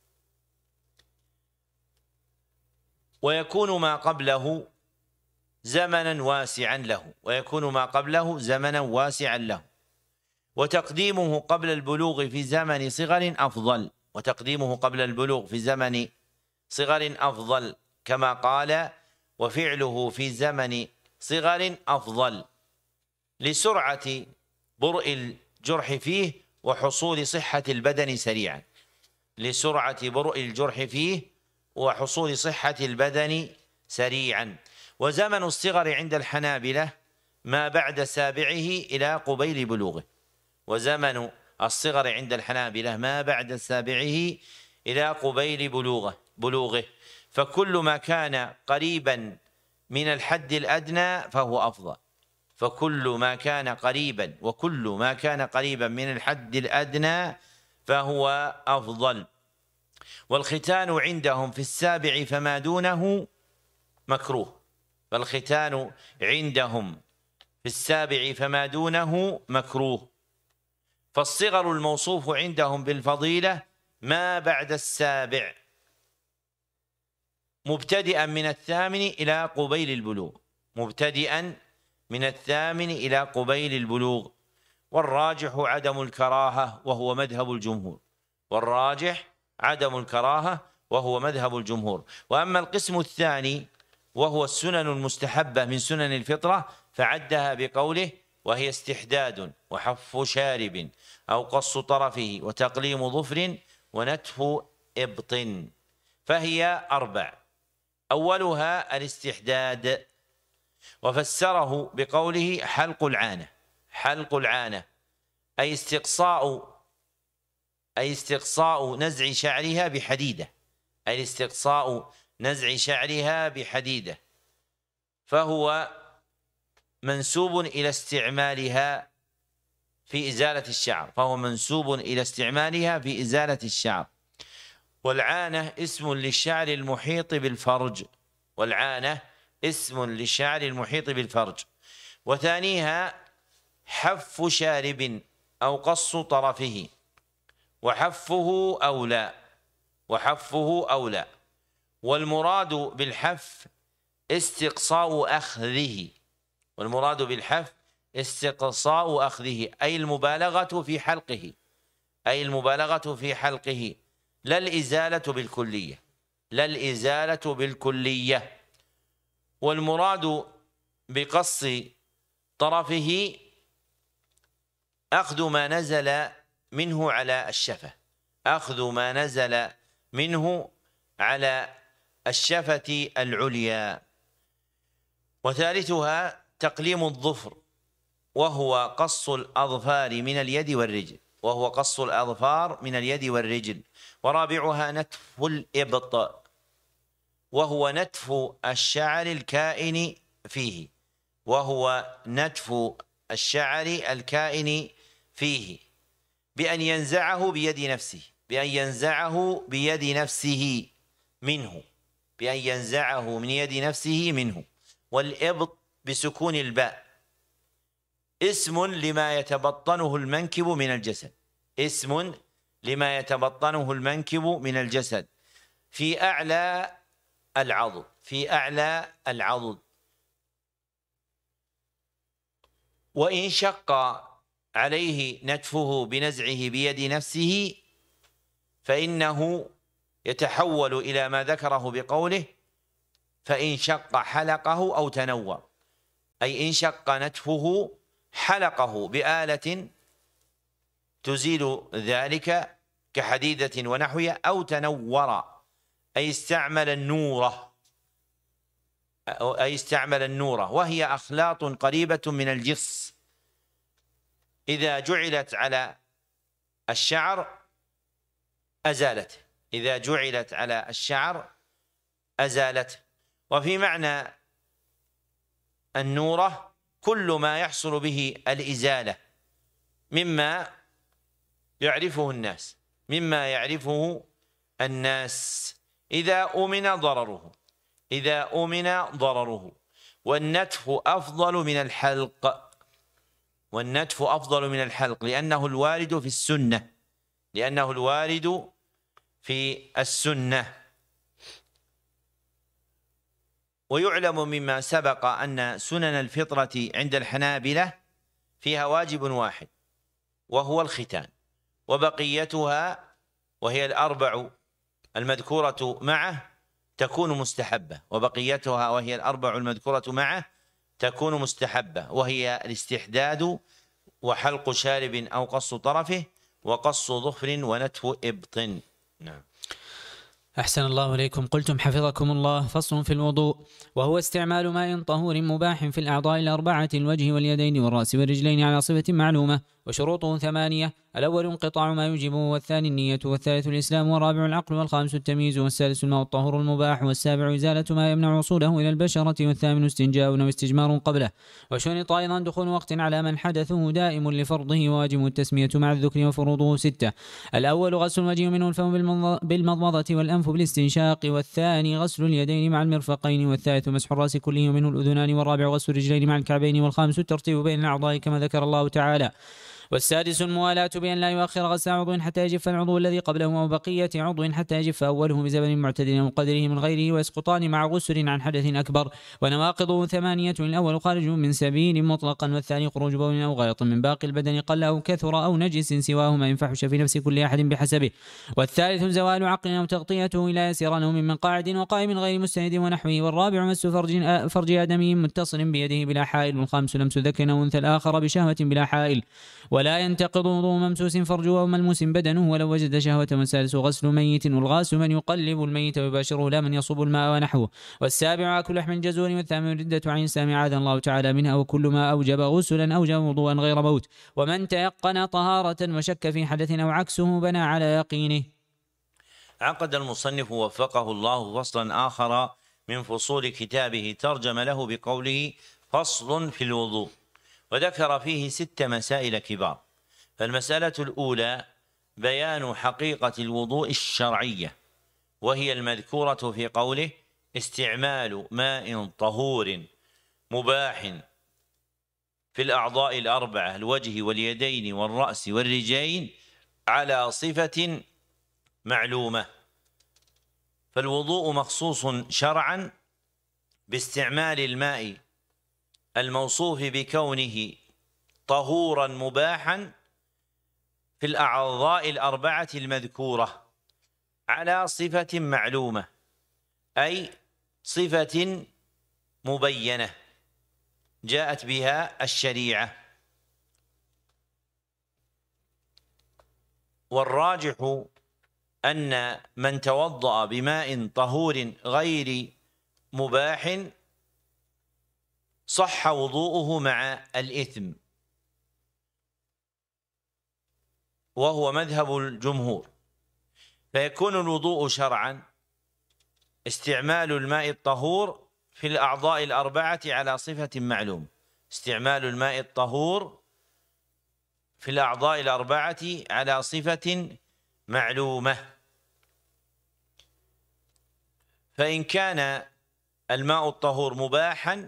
ويكون ما قبله زمنا واسعا له، ويكون ما قبله زمنا واسعا له. وتقديمه قبل البلوغ في زمن صغر أفضل، وتقديمه قبل البلوغ في زمن صغر أفضل، كما قال: وفعله في زمن صغر أفضل لسرعة برء الجرح فيه وحصول صحة البدن سريعا، لسرعة برء الجرح فيه وحصول صحة البدن سريعا. وزمن الصغر عند الحنابلة ما بعد سابعه إلى قبيل بلوغه، وزمن الصغر عند الحنابلة ما بعد سابعه إلى قبيل بلوغه، فكل ما كان قريبا من الحد الأدنى فهو أفضل، فكل ما كان قريبا، وكل ما كان قريبا من الحد الأدنى فهو أفضل. والختان عندهم في السابع فما دونه مكروه، فالختان عندهم في السابع فما دونه مكروه. فالصغر الموصوف عندهم بالفضيلة ما بعد السابع مبتدئا من الثامن إلى قبيل البلوغ، مبتدئا من الثامن إلى قبيل البلوغ. والراجح عدم الكراهة وهو مذهب الجمهور، والراجح عدم الكراهة وهو مذهب الجمهور. وأما القسم الثاني وهو السنن المستحبة من سنن الفطرة فعدها بقوله: وهي استحداد وحف شارب أو قص طرفه وتقليم ظفر ونتف إبط، فهي أربع: أولها الاستحداد، وفسره بقوله حلق العانة، حلق العانة أي استقصاء نزع شعرها بحديدة، أي استقصاء نزع شعرها بحديدة، فهو منسوب إلى استعمالها في إزالة الشعر، فهو منسوب إلى استعمالها في إزالة الشعر. والعانة اسم للشعر المحيط بالفرج، والعانة اسم للشعر المحيط بالفرج. وثانيها حف شارب أو قص طرفه، وحفه أولى، وحفه أولى. والمراد بالحف استقصاء أخذه، والمراد بالحف استقصاء أخذه أي المبالغة في حلقه، أي المبالغة في حلقه، لا الإزالة بالكلية، لا الإزالة بالكلية. والمراد بقص طرفه أخذ ما نزل منه على الشفة، أخذ ما نزل منه على الشفة العليا. وثالثها تقليم الظفر، وهو قص الأظفار من اليد والرجل، وهو قص الأظفار من اليد والرجل. ورابعها نتف الإبط، وهو نتف الشعر الكائن فيه، وهو نتف الشعر الكائن فيه بأن ينزعه بيد نفسه، بأن ينزعه بيد نفسه منه، بأن ينزعه من يد نفسه منه. والإبط بسكون الباء اسم لما يتبطنه المنكب من الجسد، اسم لما يتبطنه المنكب من الجسد في أعلى العضد، في أعلى العضد. وإن شق عليه نتفه بنزعه بيد نفسه فإنه يتحول إلى ما ذكره بقوله فإن شق حلقه أو تنور، أي إن شق نتفه حلقه بآلة تزيل ذلك كحديدة ونحوها، أو تنور أي استعمل النورة، أي استعمل النورة، وهي أخلاط قريبة من الجص إذا جعلت على الشعر أزالته، إذا جعلت على الشعر أزالته. وفي معنى النورة كل ما يحصل به الإزالة مما يعرفه الناس، مما يعرفه الناس إذا أمن ضرره، إذا أمن ضرره. والنتف أفضل من الحلق، والنتف أفضل من الحلق لأنه الوارد في السنة، لأنه الوارد في السنة. ويعلم مما سبق أن سنن الفطرة عند الحنابلة فيها واجب واحد وهو الختان، وبقيتها وهي الأربع المذكورة معه تكون مستحبة، وبقيتها وهي الأربع المذكورة معه تكون مستحبة، وهي الاستحداد وحلق شارب أو قص طرفه وقص ظفر ونتف إبط. نعم. أحسن الله إليكم. قلتم حفظكم الله: فصل في الوضوء، وهو استعمال ماء طهور مباح في الأعضاء الأربعة: الوجه واليدين والرأس والرجلين على صفة معلومة. وشروطه 8: الأول انقطاع ما يوجبه، والثاني النية، والثالث الإسلام، والرابع العقل، والخامس التمييز، والسادس الماء الطهور المباح، والسابع إزالة ما يمنع وصوله إلى البشرة، والثامن استنجاء أو استجمار قبله. وشرط أيضا دخول وقت على من حدثه دائم لفرضه، وواجب التسمية مع الذكر، وفروضه 6: الأول غسل الوجه منه الفم بالمضمضة والأنف بالاستنشاق، والثاني غسل اليدين مع المرفقين، والثالث مسح الرأس كله ومنه الأذنان، والرابع غسل الرجلين مع الكعبين، والخامس الترتيب بين الأعضاء كما ذكر الله تعالى، والسادس الموالاة بأن لا يؤخر غسل عضو حتى يجف العضو الذي قبله، وبقية عضو حتى يجف أوله بزمن معتدل وقدره من غيره، ويسقطان مع غسل عن حدث أكبر. ونواقضه 8: الأول خارج من سبيل مطلقا، والثاني خروج بول أو غائط من باقي البدن قل أو كثر أو نجس سواهما ينفحش في نفس كل أحد بحسبه، والثالث زوال عقل أو تغطيته إلى يسير نوم من قاعد وقائم غير مستند ونحوه، والرابع مس فرج آدمي متصل بيده بلا حائل، والخامس لمس ذكر أو أنثى الآخر بشهوة بلا حائل، ولا ينتقض وضوء ممسوس فرجه أو ملموس بدنه ولو وجد شهوة. والسادس غسل ميت، والغاس من يقلب الميت ويباشره لا من يصب الماء ونحوه. والسابع أكل لحم الجزور، والثامن ردة عن الإسلام عاذا الله تعالى منها، وكل ما أوجب غسلا أوجب وضوءا غير موت. ومن تيقن طهارة وشك في حدث أو عكسه بنى على يقينه. عقد المصنف وفقه الله فصلا آخر من فصول كتابه ترجم له بقوله: فصل في الوضوء، وذكر فيه 6 مسائل كبار. فالمسألة الأولى بيان حقيقة الوضوء الشرعية، وهي المذكورة في قوله: استعمال ماء طهور مباح في الأعضاء الأربعة: الوجه واليدين والرأس والرجلين على صفة معلومة. فالوضوء مخصوص شرعا باستعمال الماء الموصوف بكونه طهورا مباحا في الأعضاء الأربعة المذكورة على صفة معلومة. أي صفة مبينة جاءت بها الشريعة. والراجح أن من توضأ بماء طهور غير مباح صح وضوءه مع الإثم، وهو مذهب الجمهور. فيكون الوضوء شرعا استعمال الماء الطهور في الأعضاء الأربعة على صفة معلوم، استعمال الماء الطهور في الأعضاء الأربعة على صفة معلومة. فإن كان الماء الطهور مباحا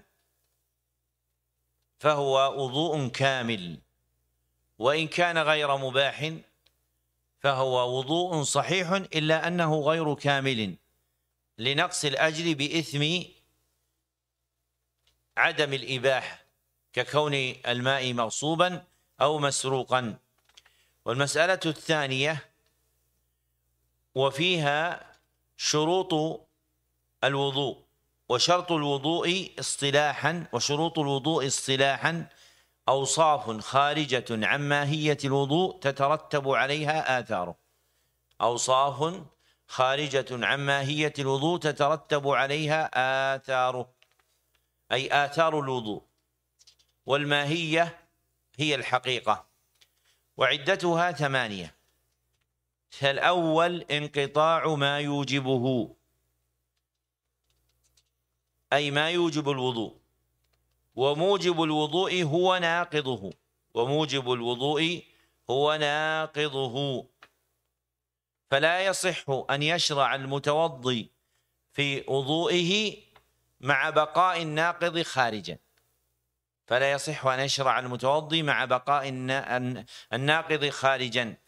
فهو وضوء كامل، وإن كان غير مباح فهو وضوء صحيح إلا أنه غير كامل لنقص الأجر بإثم عدم الإباحة، ككون الماء مغصوبا أو مسروقا. والمسألة الثانية وفيها شروط الوضوء، وشرط الوضوء اصطلاحا وشروط الوضوء اصطلاحا أوصاف خارجة عن ماهية الوضوء تترتب عليها آثاره، أوصاف خارجة عن ماهية الوضوء تترتب عليها آثاره، أي آثار الوضوء. والماهية هي الحقيقة، وعدتها 8. فالأول انقطاع ما يوجبه، أي ما يوجب الوضوء، وموجب الوضوء هو ناقضه، وموجب الوضوء هو ناقضه. فلا يصح أن يشرع المتوضي في وضوئه مع بقاء الناقض خارجا، فلا يصح أن يشرع المتوضي مع بقاء الناقض خارجا،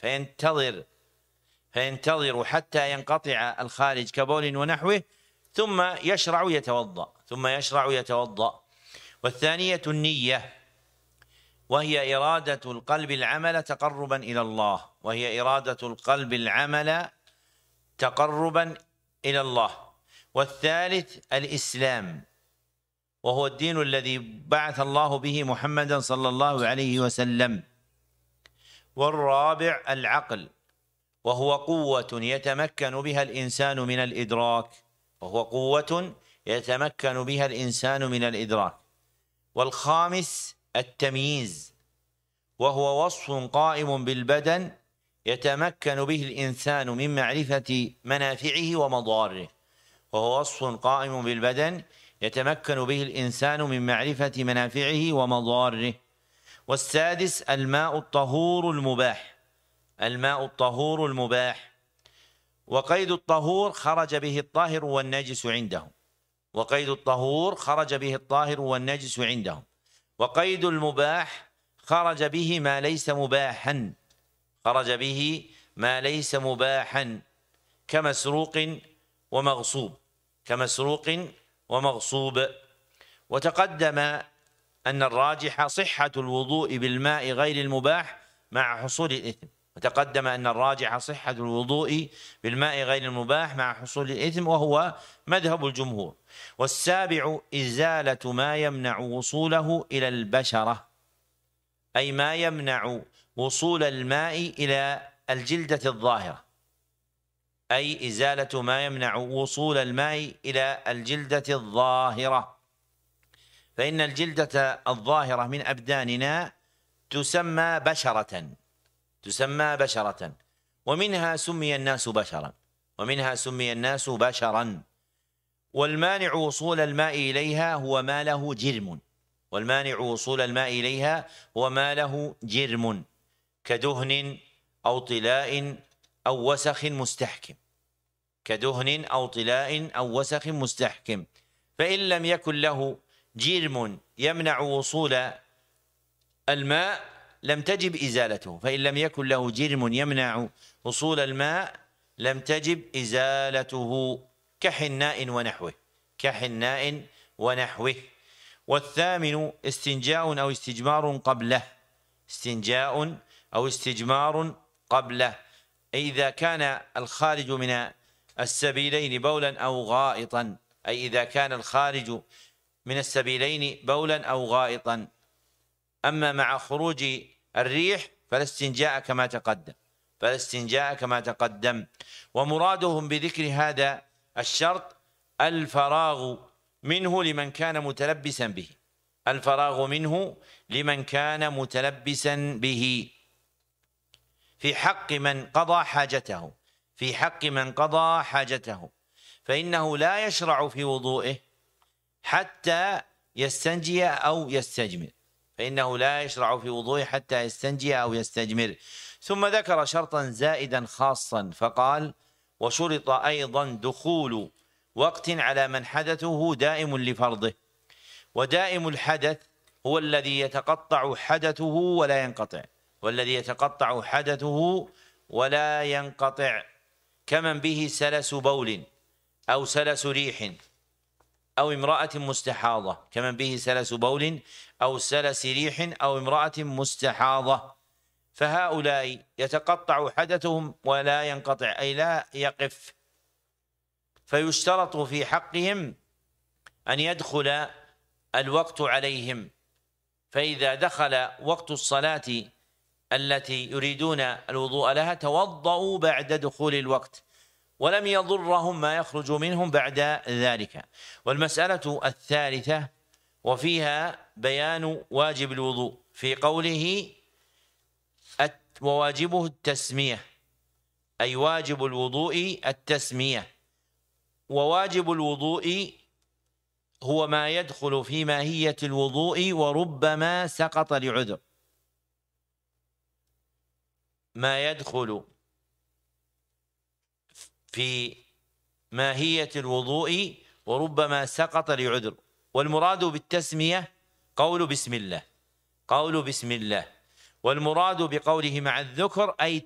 فينتظر حتى ينقطع الخارج كبول ونحوه ثم يشرع يتوضأ. والثانية النية، وهي إرادة القلب العمل تقربا إلى الله، وهي إرادة القلب العمل تقربا إلى الله. والثالث الإسلام، وهو الدين الذي بعث الله به محمدا صلى الله عليه وسلم. والرابع العقل، وهو قوة يتمكن بها الإنسان من الإدراك، والخامس التمييز، وهو وصف قائم بالبدن يتمكن به الإنسان من معرفة منافعه ومضاره، والسادس الماء الطهور المباح، وقيد الطهور خرج به الطاهر والنجس عندهم، وقيد المباح خرج به ما ليس مباحا كمسروق ومغصوب. وتقدم أن الراجح صحة الوضوء بالماء غير المباح مع حصول الإثم، وهو مذهب الجمهور. والسابع إزالة ما يمنع وصوله إلى البشرة، أي ما يمنع وصول الماء إلى الجلدة الظاهرة، فإن الجلدة الظاهرة من أبداننا تسمى بشرة، ومنها سمي الناس بشرا. والمانع وصول الماء إليها هو ما له جرم، كدهن أو طلاء أو وسخ مستحكم. فإن لم يكن له جرم يمنع وصول الماء لم تجب إزالته، كحناء ونحوه. والثامن استنجاء أو استجمار قبله، إذا كان الخارج من السبيلين بولا أو غائطا، أي إذا كان الخارج من السبيلين بولا أو غائطا. أما مع خروج الريح فلا استنجاء كما تقدم. ومرادهم بذكر هذا الشرط الفراغ منه لمن كان متلبسا به، في حق من قضى حاجته، فإنه لا يشرع في وضوئه حتى يستنجي أو يستجمر. ثم ذكر شرطا زائدا خاصا فقال: وشرط أيضا دخول وقت على من حدثه دائم لفرضه. ودائم الحدث هو الذي يتقطع حدثه ولا ينقطع، كمن به سلس بول أو سلس ريح أو امرأة مستحاضة، فهؤلاء يتقطع حدثهم ولا ينقطع، أي لا يقف، فيشترط في حقهم أن يدخل الوقت عليهم. فإذا دخل وقت الصلاة التي يريدون الوضوء لها توضؤوا بعد دخول الوقت، ولم يضرهم ما يخرج منهم بعد ذلك. والمسألة الثالثة وفيها بيان واجب الوضوء في قوله: وواجبه التسمية، أي واجب الوضوء التسمية. وواجب الوضوء هو ما يدخل في ماهية الوضوء وربما سقط لعذر. والمراد بالتسمية قول بسم الله. والمراد بقوله مع الذكر أي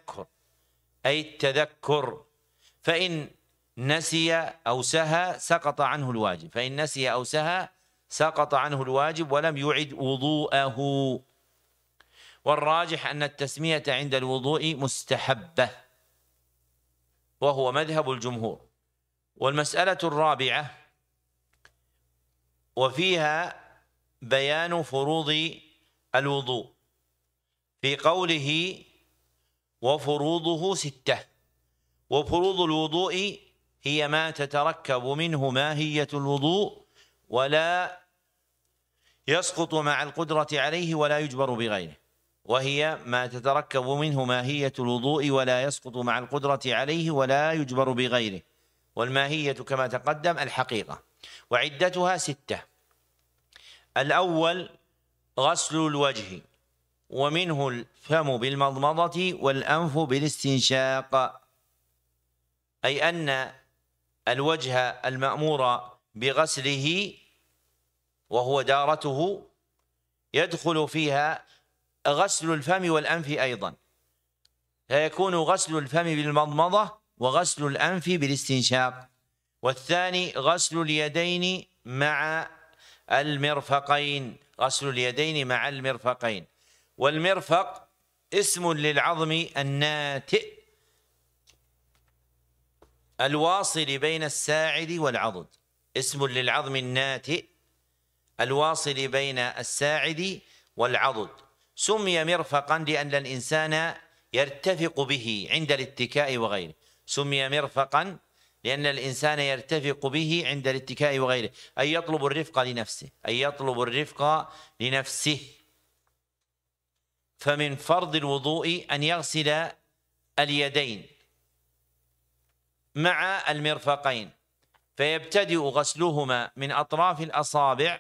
التذكر. فإن نسي أو سهى سقط عنه الواجب ولم يعد وضوءه. والراجح أن التسمية عند الوضوء مستحبة، وهو مذهب الجمهور. والمسألة الرابعة وفيها بيان فروض الوضوء في قوله: وفروضه 6. وفروض الوضوء هي ما تتركب منه ماهية الوضوء ولا يسقط مع القدرة عليه ولا يجبر بغيره. والماهية كما تقدم الحقيقة، وعدتها 6. الأول غسل الوجه، ومنه الفم بالمضمضة والأنف بالاستنشاق، أي أن الوجه المأمور بغسله وهو دارته يدخل فيها غسل الفم والأنف أيضا، فيكون غسل الفم بالمضمضة وغسل الأنف بالاستنشاق. والثاني غسل اليدين مع المرفقين، والمرفق اسم للعظم الناتئ الواصل بين الساعد والعضد. سمي مرفقا لأن الإنسان يرتفق به عند الاتكاء وغيره، أي يطلب الرفق لنفسه. فمن فرض الوضوء أن يغسل اليدين مع المرفقين، فيبتدئ غسلهما من أطراف الأصابع،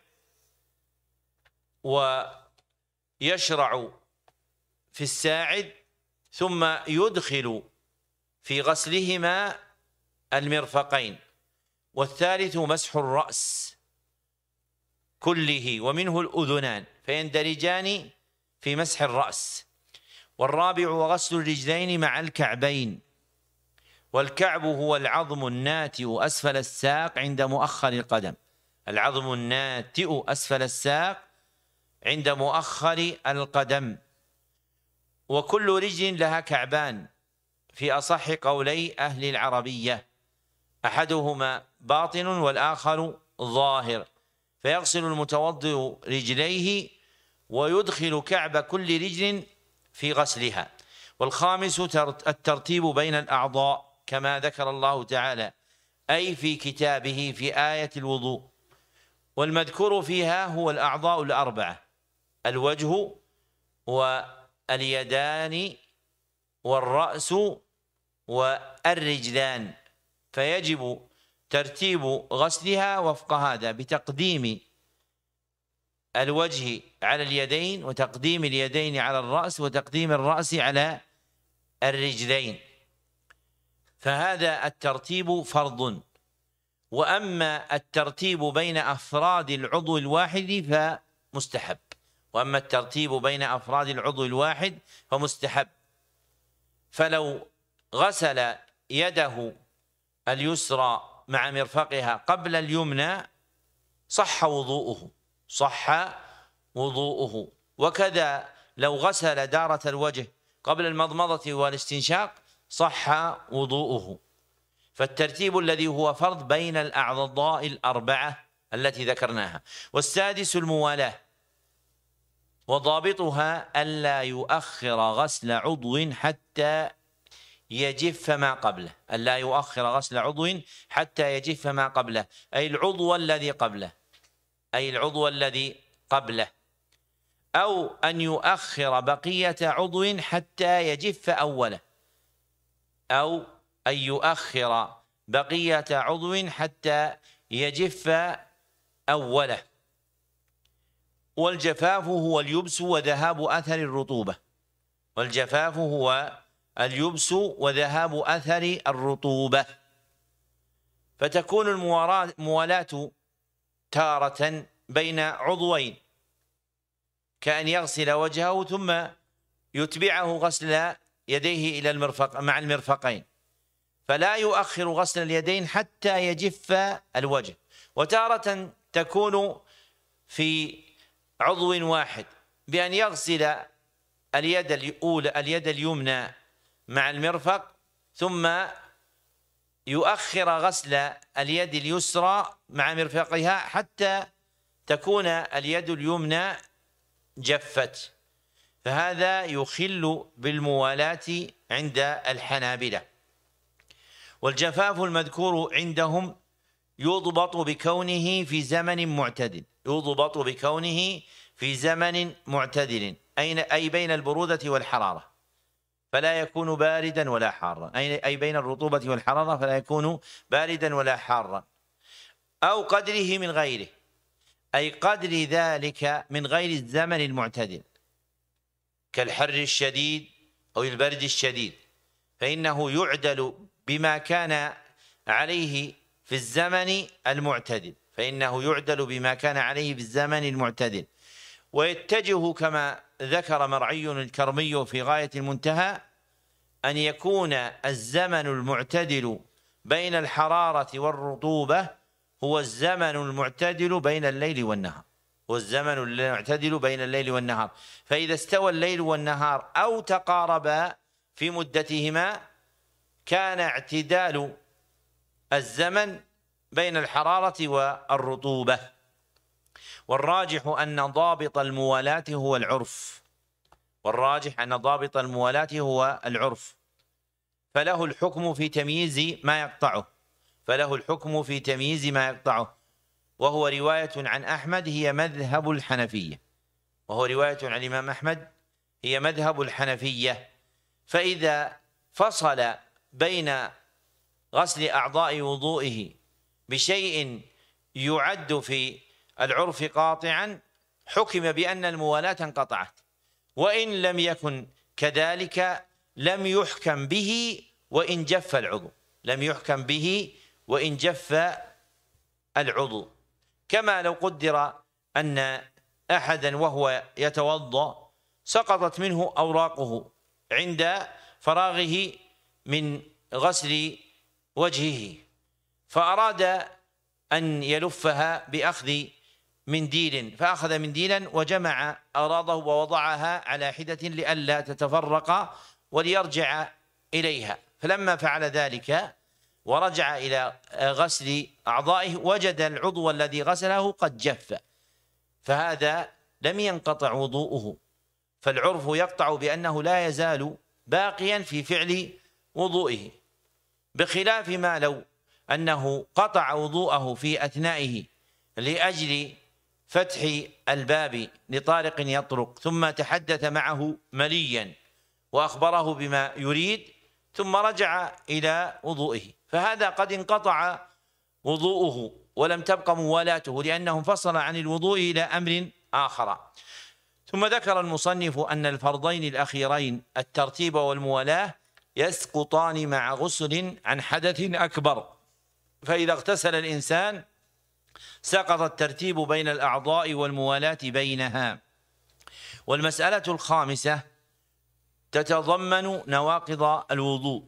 ويشرع في الساعد، ثم يدخل في غسلهما المرفقين. والثالث مسح الرأس كله، ومنه الأذنان، فيندرجان في مسح الرأس. والرابع وغسل الرجلين مع الكعبين، والكعب هو العظم الناتئ أسفل الساق عند مؤخر القدم. وكل رجل لها كعبان في أصح قولي أهل العربية، أحدهما باطن والآخر ظاهر، فيغسل المتوضئ رجليه ويدخل كعب كل رجل في غسلها. والخامس الترتيب بين الأعضاء كما ذكر الله تعالى أي في كتابه في آية الوضوء، والمذكور فيها هو الأعضاء الأربعة: الوجه واليدان والرأس والرجلان، فيجب ترتيب غسلها وفق هذا بتقديم الوجه على اليدين، وتقديم اليدين على الرأس، وتقديم الرأس على الرجلين، فهذا الترتيب فرض. وأما الترتيب بين أفراد العضو الواحد فمستحب، وأما الترتيب بين أفراد العضو الواحد فمستحب. فلو غسل يده اليسرى مع مرفقها قبل اليمنى صح وضوءه، وكذا لو غسل دارة الوجه قبل المضمضة والاستنشاق صح وضوءه. فالترتيب الذي هو فرض بين الأعضاء الأربعة التي ذكرناها. والسادس الموالاة، وضابطها ألا يؤخر غسل عضو حتى يجف ما قبله، ألا يؤخر غسل عضو حتى يجف ما قبله، أي العضو الذي قبله، أو أن يؤخر بقية عضو حتى يجف أوله، والجفاف هو اليبس وذهاب أثر الرطوبة. فتكون الموالاة تارة بين عضوين، كأن يغسل وجهه ثم يتبعه غسل يديه إلى مع المرفقين، فلا يؤخر غسل اليدين حتى يجف الوجه. وتارة تكون في عضو واحد بأن يغسل اليد اليمنى مع المرفق ثم يؤخر غسل اليد اليسرى مع مرفقها حتى تكون اليد اليمنى جفت، فهذا يخل بالموالاة عند الحنابلة. والجفاف المذكور عندهم يضبط بكونه في زمن معتدل، أي بين البرودة والحرارة فلا يكون باردا ولا حارا، أي بين الرطوبة والحرارة فلا يكون باردا ولا حارا، أو قدره من غيره، أي قدر ذلك من غير الزمن المعتدل كالحر الشديد أو البرد الشديد، فإنه يعدل بما كان عليه في الزمن المعتدل. ويتجه كما ذكر مرعي الكرمي في غاية المنتهى أن يكون الزمن المعتدل بين الحرارة والرطوبة هو الزمن المعتدل بين الليل والنهار، فإذا استوى الليل والنهار أو تقاربا في مدتهما كان اعتدال الزمن بين الحرارة والرطوبة. والراجح أن ضابط الموالاة هو العرف، فله الحكم في تمييز ما يقطعه، وهو رواية عن أحمد هي مذهب الحنفية. فإذا فصل بين غسل أعضاء وضوئه بشيء يعد في العرف قاطعا حكم بأن الموالاة انقطعت، وإن لم يكن كذلك لم يحكم به وإن جف العضو، كما لو قدر أن أحدا وهو يتوضأ سقطت منه أوراقه عند فراغه من غسل وجهه، فأراد أن يلفها بأخذ منديل، فأخذ منديلا وجمع أغراضه ووضعها على حدة لئلا تتفرق وليرجع إليها، فلما فعل ذلك ورجع إلى غسل أعضائه وجد العضو الذي غسله قد جف، فهذا لم ينقطع وضوءه، فالعرف يقطع بأنه لا يزال باقيا في فعل وضوئه، بخلاف ما لو أنه قطع وضوءه في أثنائه لأجل فتح الباب لطارق يطرق ثم تحدث معه مليا وأخبره بما يريد ثم رجع إلى وضوئه، فهذا قد انقطع وضوءه ولم تبق موالاته لأنه انفصل عن الوضوء إلى أمر آخر. ثم ذكر المصنف أن الفرضين الأخيرين الترتيب والموالاة يسقطان مع غسل عن حدث أكبر، فإذا اغتسل الإنسان سقط الترتيب بين الأعضاء والموالاة بينها. والمسألة الخامسة تتضمن نواقض الوضوء،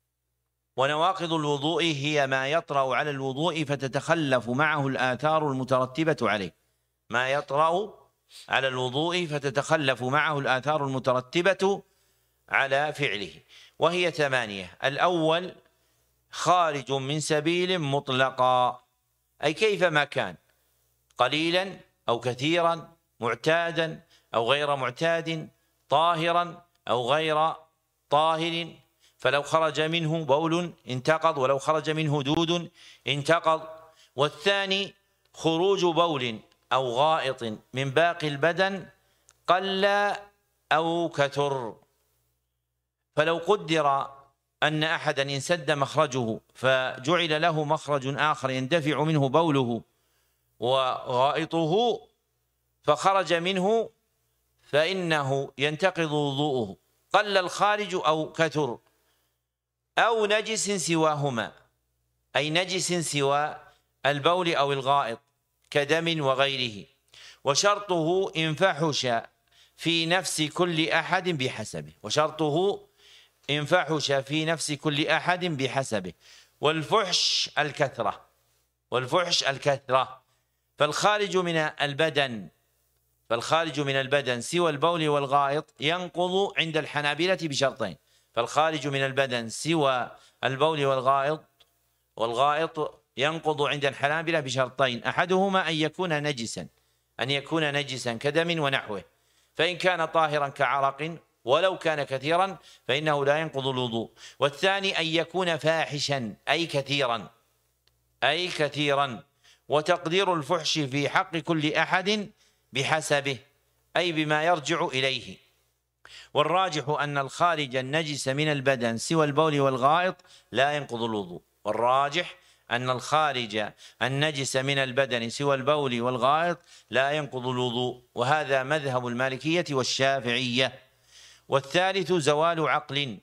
ونواقض الوضوء هي ما يطرأ على الوضوء فتتخلف معه الآثار المترتبة عليه، ما يطرأ على الوضوء فتتخلف معه الآثار المترتبة على فعله، وهي 8. الأول خارج من سبيل مطلقا، أي كيفما كان، قليلا أو كثيرا، معتادا أو غير معتاد، طاهرا أو غير طاهر، فلو خرج منه بول انتقض ولو خرج منه دود انتقض. والثاني خروج بول أو غائط من باقي البدن قل أو كثر، فلو قدر أن أحدا انسد مخرجه فجعل له مخرج آخر يندفع منه بوله وغائطه فخرج منه فإنه ينتقض وضوءه، قل الخارج أو كثر، أو نجس سواهما، أي نجس سوى البول أو الغائط كدم وغيره، وشرطه إن فحش في نفس كل أحد بحسبه، وشرطه إن فحش في نفس كل أحد بحسبه. والفحش الكثرة، والفحش الكثرة، فالخارج من البدن سوى البول والغائط ينقض عند الحنابلة بشرطين، فالخارج من البدن سوى البول والغائط ينقض عند الحنابلة بشرطين، أحدهما أن يكون نجسا كدم ونحوه، فإن كان طاهرا كعرق ولو كان كثيرا فإنه لا ينقض الوضوء. والثاني أن يكون فاحشا أي كثيرا، وتقدير الفحش في حق كل أحد بحسبه، أي بما يرجع إليه. والراجح أن الخارج النجس من البدن سوى البول والغائط لا ينقض الوضوء، والراجح أن الخارج النجس من البدن سوى البول والغائط لا ينقض الوضوء، وهذا مذهب المالكية والشافعية. والثالث زوال عقل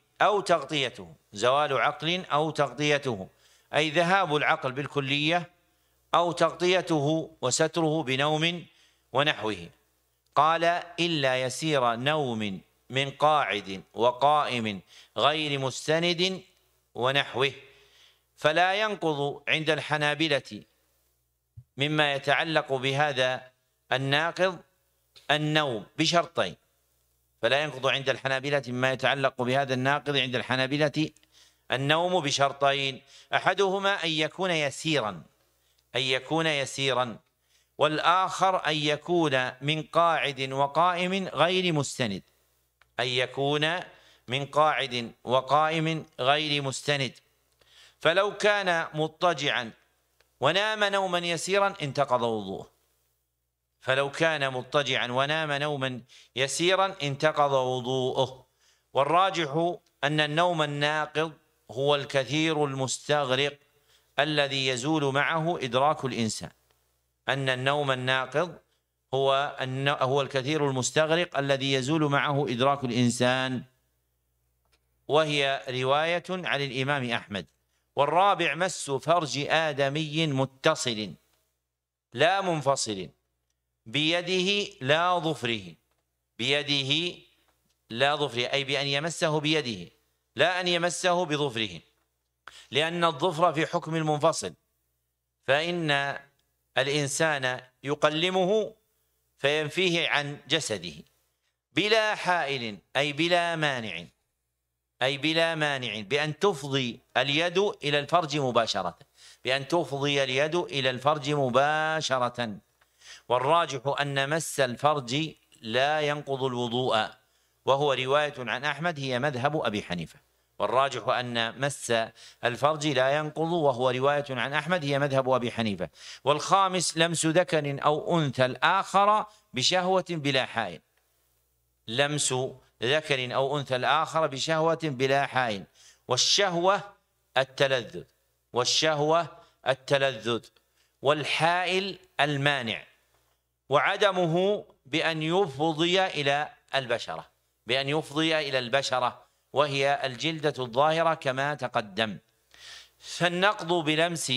أو تغطيته، أي ذهاب العقل بالكلية أو تغطيته وستره بنوم ونحوه. قال إلا يسير نوم من قاعد وقائم غير مستند ونحوه، فلا ينقض عند الحنابلة مما يتعلق بهذا الناقض النوم بشرطين، فلا ينقض عند الحنابلة مما يتعلق بهذا الناقض عند الحنابلة النوم بشرطين، أحدهما أن يكون يسيرا، والآخر أن يكون من قاعد وقائم غير مستند، فلو كان مضطجعا ونام نوما يسيرا انتقض وضوءه. والراجح أن النوم الناقض هو الكثير المستغرق الذي يزول معه إدراك الإنسان، هو الكثير المستغرق الذي يزول معه إدراك الإنسان، وهي رواية عن الإمام أحمد. والرابع مس فرج آدمي متصل لا منفصل بيده لا ظفره، أي بأن يمسه بيده لا أن يمسه بظفره، لأن الظفر في حكم المنفصل، فإن الإنسان يقلمه فينفيه عن جسده بلا حائل أي بلا مانع، أي بلا مانع، بأن تفضي اليد إلى الفرج مباشرة، بأن تفضي اليد إلى الفرج مباشرة. والراجح أن مس الفرج لا ينقض الوضوء، وهو رواية عن أحمد هي مذهب أبي حنيفة. والراجح أن مس الفرج لا ينقض، وهو رواية عن أحمد هي مذهب أبي حنيفة. والخامس لمس ذكر أو أنثى الآخر بشهوة بلا حائل، لمس ذكر أو أنثى الآخر بشهوة بلا حائل. والشهوة التلذذ، والشهوة التلذذ، والحائل المانع، وعدمه بأن يفضي إلى البشرة، بأن يفضي إلى البشرة وهي الجلدة الظاهرة كما تقدم. فالنقض بلمس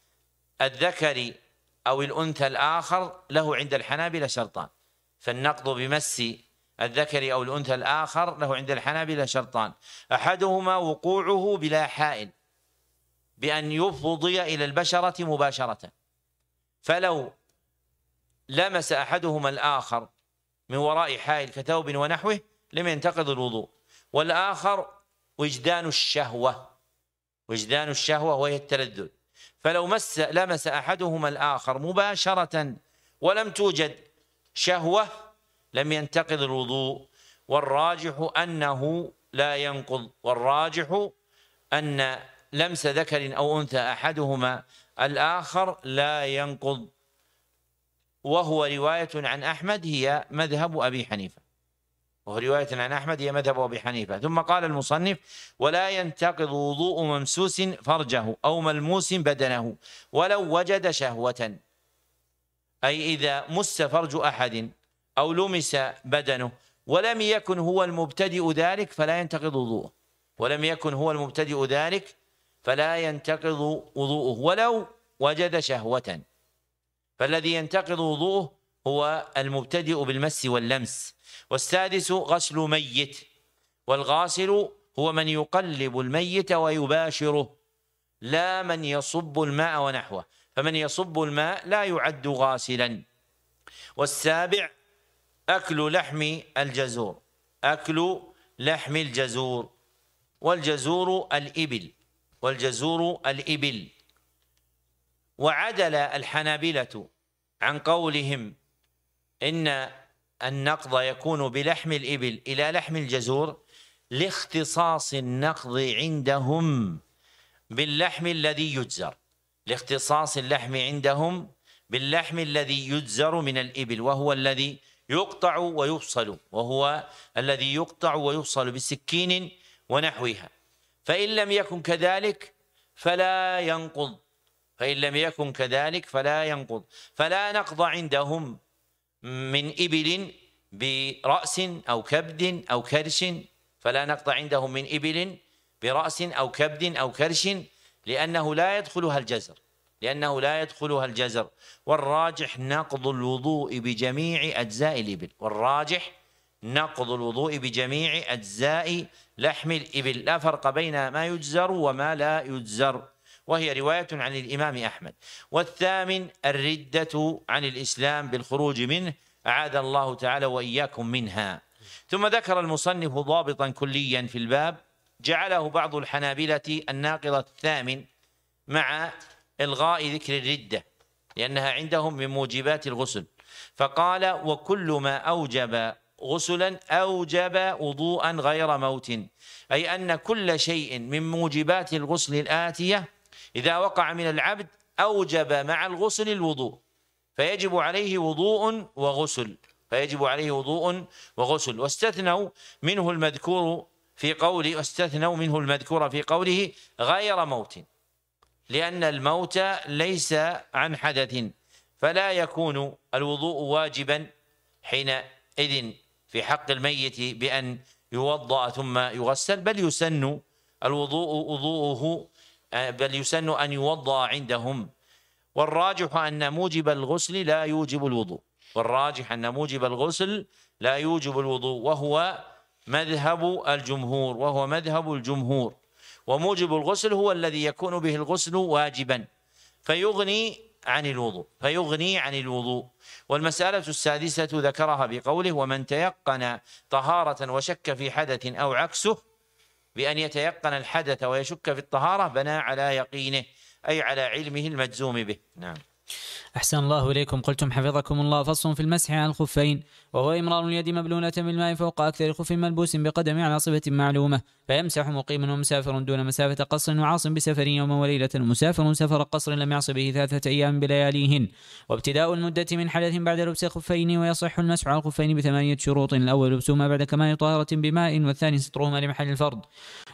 الذكر أو الأنثى الآخر له عند الحنابلة شرطان، فالنقض بمس الذكر أو الأنثى الآخر له عند الحنابلة شرطان، أحدهما وقوعه بلا حائل بأن يفضي إلى البشرة مباشرة، فلو لمس أحدهما الآخر من وراء حائل كثوب ونحوه لم ينتقض الوضوء. والآخر وجدان الشهوة، وجدان الشهوة وهي التلذذ، فلو لمس أحدهما الآخر مباشرة ولم توجد شهوة لم ينتقض الوضوء. والراجح أنه لا ينقض، والراجح أن لمس ذكر أو أنثى أحدهما الآخر لا ينقض، وهو رواية عن أحمد هي مذهب أبي حنيفة، وهو رواية عن أحمد هي مذهب أبي حنيفة. ثم قال المصنف: ولا ينتقض وضوء ممسوس فرجه أو ملموس بدنه ولو وجد شهوة، أي إذا مس فرج أحد أو لمس بدنه ولم يكن هو المبتدئ ذلك فلا ينتقض وضوءه، ولم يكن هو المبتدئ ذلك فلا ينتقض وضوءه ولو وجد شهوة. فالذي ينتقض وضوءه هو المبتدئ بالمس واللمس. والسادس غسل ميت، والغاسل هو من يقلب الميت ويباشره، لا من يصب الماء ونحوه، فمن يصب الماء لا يعد غاسلا. والسابع أكل لحم الجزور، أكل لحم الجزور، والجزور الإبل، والجزور الإبل. وعدل الحنابلة عن قولهم إن النقض يكون بلحم الإبل إلى لحم الجزور لاختصاص النقض عندهم باللحم الذي يجزر، لاختصاص اللحم عندهم باللحم الذي يجزر من الإبل، وهو الذي يقطع ويفصل، وهو الذي يقطع ويفصل بسكين ونحوها. فإن لم يكن كذلك فلا ينقض، فإن لم يكن كذلك فلا ينقض. فلا نقض عندهم من إبل برأس أو كبد أو كرش، فلا نقض عندهم من إبل برأس أو كبد أو كرش، لأنه لا يدخلها الجزر، لأنه لا يدخلها الجزر. والراجح نقض الوضوء بجميع أجزاء الإبل، والراجح نقض الوضوء بجميع أجزاء لحم الإبل، لا فرق بين ما يجزر وما لا يجزر، وهي رواية عن الإمام أحمد. والثامن الردة عن الإسلام بالخروج منه، أعاذ الله تعالى وإياكم منها. ثم ذكر المصنف ضابطا كليا في الباب جعله بعض الحنابلة الناقض الثامن مع إلغاء ذكر الردة، لأنها عندهم من موجبات الغسل، فقال: وكل ما أوجب غسلا أوجب وضوءا غير موت، أي أن كل شيء من موجبات الغسل الآتية إذا وقع من العبد أوجب مع الغسل الوضوء، فيجب عليه وضوء وغسل، فيجب عليه وضوء وغسل. واستثنوا منه المذكور في قوله، واستثنوا منه المذكور في قوله غير موت، لأن الموت ليس عن حدث، فلا يكون الوضوء واجبا حينئذ في حق الميت بأن يوضأ ثم يغسل، بل يسن الوضوء وضوءه، بل يسن أن يوضأ عندهم. والراجح أن موجب الغسل لا يوجب الوضوء، والراجح أن موجب الغسل لا يوجب الوضوء، وهو مذهب الجمهور، وهو مذهب الجمهور. وموجب الغسل هو الذي يكون به الغسل واجبا فيغني عن الوضوء، فيغني عن الوضوء. والمسألة السادسة ذكرها بقوله: ومن تيقن طهارة وشك في حدث أو عكسه بأن يتيقن الحدث ويشك في الطهارة بنى على يقينه، أي على علمه المجزوم به. نعم. أحسن الله إليكم. قلتم حفظكم الله: فصل في المسح على الخفين، وهو إمرار اليد مبلولة بالماء فوق أكثر خف ملبوس بقدم على صفة معلومة، فيمسح مقيم ومسافر دون مسافة قصر، وعاص بسفر يوما وليلة، ومسافر سفر قصر لم يعص به 3 أيام بلياليهن، وابتداء المدة من حدث بعد لبس خفين. ويصح المسح على الخفين ب8 شروط: الأول لبسهما بعد كمال طهارة بماء، والثاني سترهما لمحل الفرض،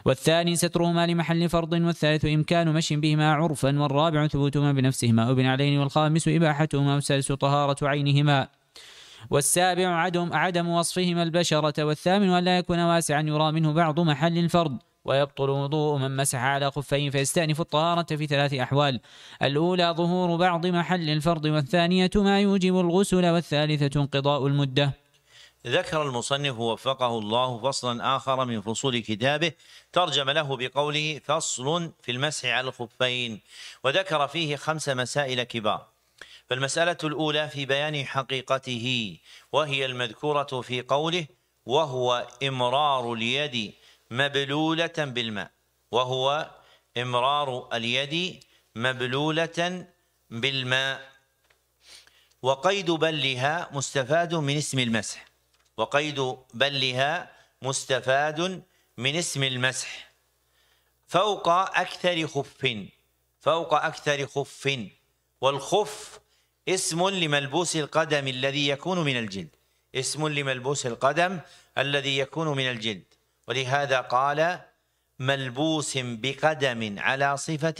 والثالث إمكان مشي بهما عرفا، والرابع ثبوتهما بنفسهما أو بنعلين، والخامس إباحتهما، والسادس طهارة عينهما، والسابع عدم وصفهما البشرة، والثامن أن لا يكون واسعا يرى منه بعض محل الفرض. ويبطل وضوء من مسح على خفين فيستأنف الطهارة في 3 أحوال: الأولى ظهور بعض محل الفرض، والثانية ما يوجب الغسل، والثالثة انقضاء المدة. ذكر المصنف وفقه الله فصلا آخر من فصول كتابه ترجم له بقوله: فصل في المسح على الخفين، وذكر فيه 5 مسائل كبار. فالمسألة الأولى في بيان حقيقته، وهي المذكورة في قوله: وهو إمرار اليد مبلولة بالماء، وهو إمرار اليد مبلولة بالماء. وقيد بلها مستفاد من اسم المسح، وقيد بلها مستفاد من اسم المسح فوق أكثر خف، والخف اسم لملبوس القدم الذي يكون من الجلد، ولهذا قال: ملبوس بقدم على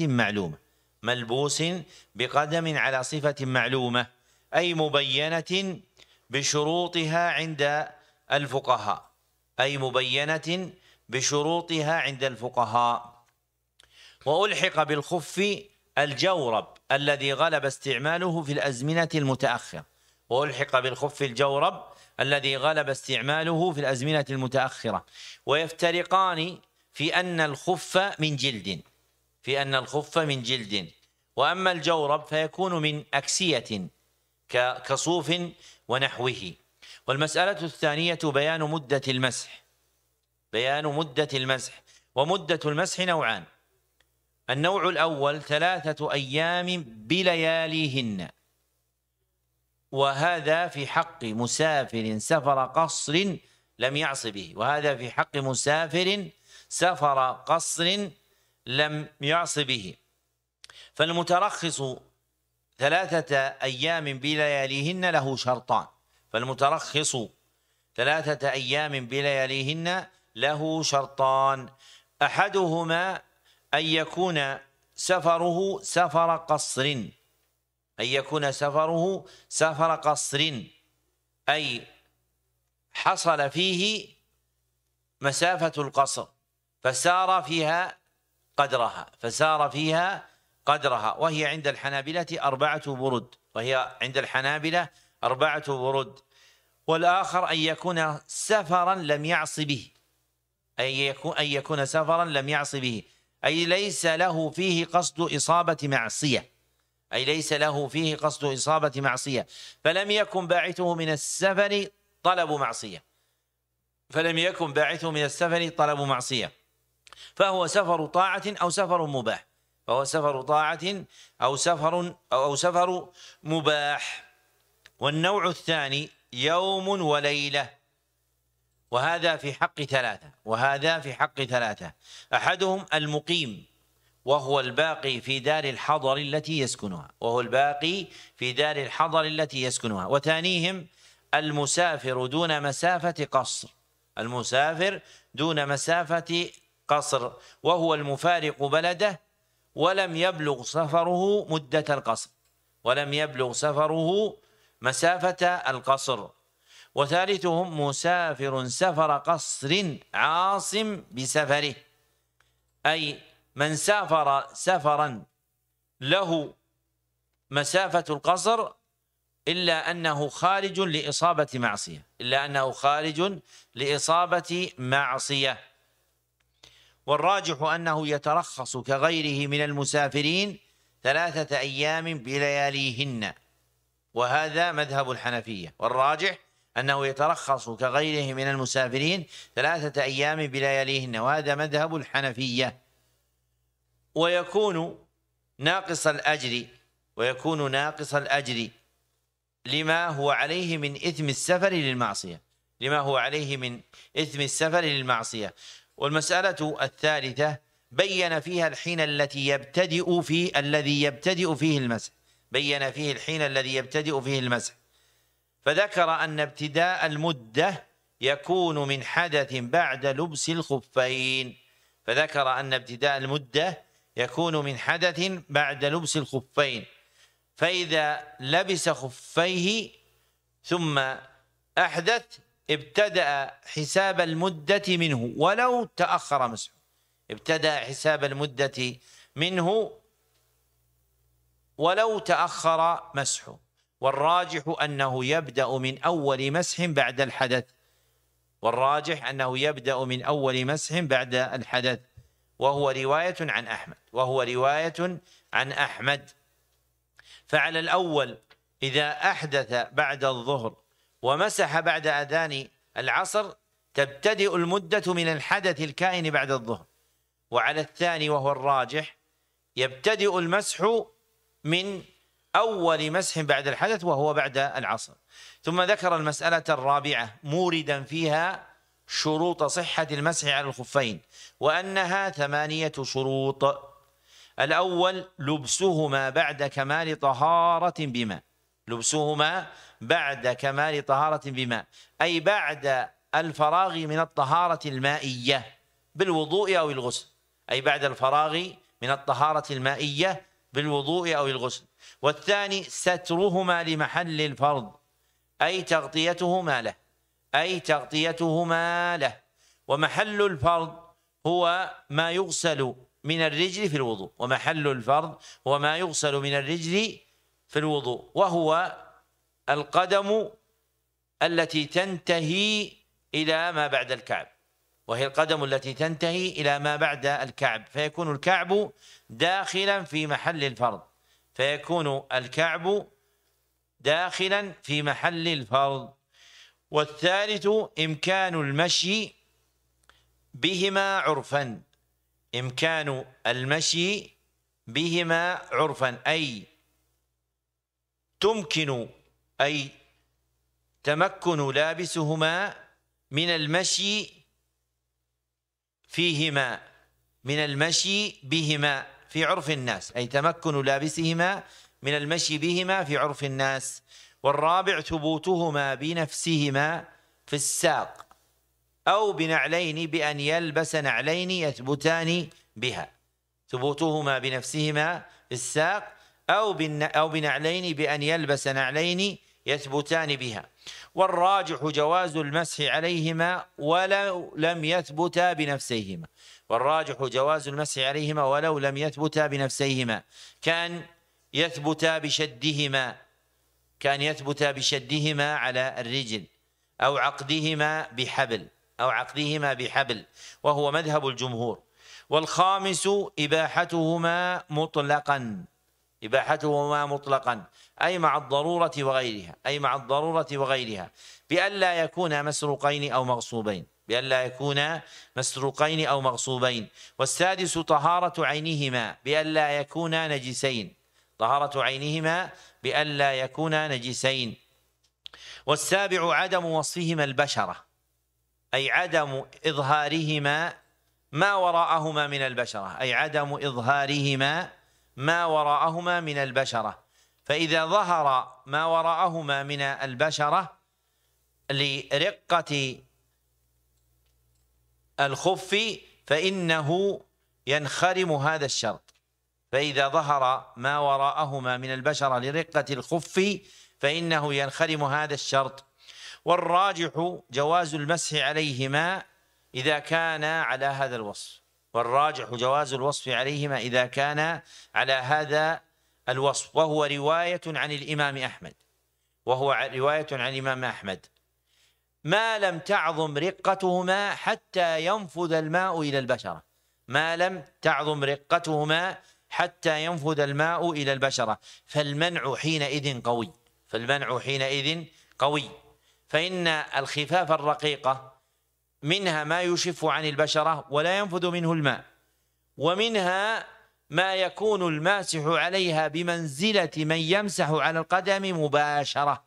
صفة معلومة، أي مبينة بشروطها عند الفقهاء. وألحق بالخف الجورب الذي غلب استعماله في الأزمنة المتأخرة، ويفترقان في أن الخف من جلد، وأما الجورب فيكون من أكسية كصوف ونحوه. والمسألة الثانية بيان مدة المسح. ومدة المسح نوعان: النوع الأول 3 أيام بلياليهن، وهذا في حق مسافر سفر قصر لم يعص به، فالمترخص 3 أيام بلياليهن له شرطان: أحدهما أن يكون سفره سفر قصر، أي حصل فيه مسافة القصر فسار فيها قدرها، وهي عند الحنابلة 4 برد. والآخر أن يكون سفرا لم يعص به، أي ليس له فيه قصد إصابة معصية، فلم يكن باعثه من السفر طلب معصية، فهو سفر طاعة أو سفر مباح. والنوع الثاني يوم وليلة، وهذا في حق 3: أحدهم المقيم، وهو الباقي في دار الحضر التي يسكنها، وثانيهم المسافر دون مسافة قصر، وهو المفارق بلده ولم يبلغ سفره مسافة القصر، وثالثهم مسافر سفر قصر عاصم بسفره، أي من سافر سفرا له مسافة القصر إلا أنه خارج لإصابة معصية. والراجح أنه يترخص كغيره من المسافرين 3 أيام بلياليهن، وهذا مذهب الحنفية. والراجح أنه يترخص كغيره من المسافرين 3 أيام بلياليهن، وهذا مذهب الحنفية. ويكون ناقص الأجر لما هو عليه من إثم السفر للمعصية. والمسألة الثالثة بين فيها الحين الذي يبتدئ فيه المسح، فذكر أن ابتداء المدة يكون من حدث بعد لبس الخفين، فإذا لبس خفيه ثم أحدث ابتدأ حساب المدة منه ولو تأخر مسحه. والراجح أنه يبدأ من أول مسح بعد الحدث، وهو رواية عن أحمد. فعلى الأول إذا أحدث بعد الظهر ومسح بعد أذان العصر تبتدئ المدة من الحدث الكائن بعد الظهر. وعلى الثاني وهو الراجح يبتدئ المسح من أول مسح بعد الحدث وهو بعد العصر. ثم ذكر المسألة الرابعة موردا فيها شروط صحة المسح على الخفين، وأنها 8 شروط. الأول لبسهما بعد كمال طهارة بماء، أي بعد الفراغ من الطهارة المائية بالوضوء أو الغسل. والثاني سترهما لمحل الفرض، أي تغطيتهما له. ومحل الفرض هو ما يغسل من الرجل في الوضوء، وهو القدم التي تنتهي إلى ما بعد الكعب، فيكون الكعب داخلا في محل الفرض. والثالث إمكان المشي بهما عرفا، أي تمكن لابسهما من المشي بهما في عرف الناس. والرابع ثبوتهما بنفسهما في الساق أو بنعلين بأن يلبس نعلين يثبتان بها. والراجح جواز المسح عليهما ولو لم يثبتا بنفسيهما، كان يثبتا بشدهما على الرجل أو عقدهما بحبل، وهو مذهب الجمهور. والخامس إباحتهما مطلقا أي مع الضرورة وغيرها بألا يكون مسروقين أو مغصوبين. والسادس طهارة عينهما بألا يكونا نجسين. والسابع عدم وصفهما البشرة، أي عدم إظهارهما ما وراءهما من البشرة، فإذا ظهر ما وراءهما من البشرة لرقة الخف فإنه ينخرم هذا الشرط. والراجح جواز المسح عليهما إذا كان على هذا الوصف، وهو رواية عن الإمام أحمد، ما لم تعظم رقتهما حتى ينفذ الماء إلى البشرة، فالمنع حينئذ قوي. فإن الخفاف الرقيقة منها ما يشف عن البشرة ولا ينفذ منه الماء، ومنها ما يكون الماسح عليها بمنزلة من يمسح على القدم مباشرة،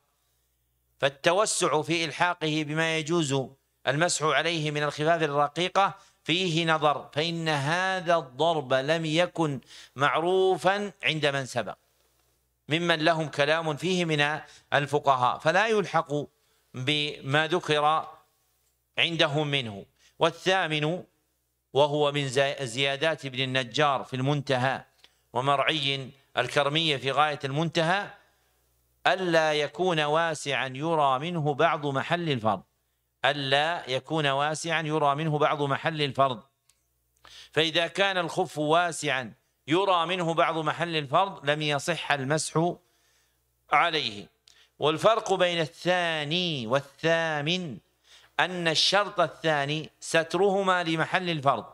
فالتوسع في إلحاقه بما يجوز المسح عليه من الخفاف الرقيقة فيه نظر، فإن هذا الضرب لم يكن معروفا عند من سبق ممن لهم كلام فيه من الفقهاء، فلا يلحق بما ذكر عندهم منه. والثامن وهو من زيادات ابن النجار في المنتهى ومرعي الكرمية في غاية المنتهى ألا يكون واسعا يرى منه بعض محل الفرض، ألا يكون واسعا يرى منه بعض محل الفرض، فإذا كان الخف واسعا يرى منه بعض محل الفرض لم يصح المسح عليه. والفرق بين الثاني والثامن أن الشرط الثاني سترهما لمحل الفرض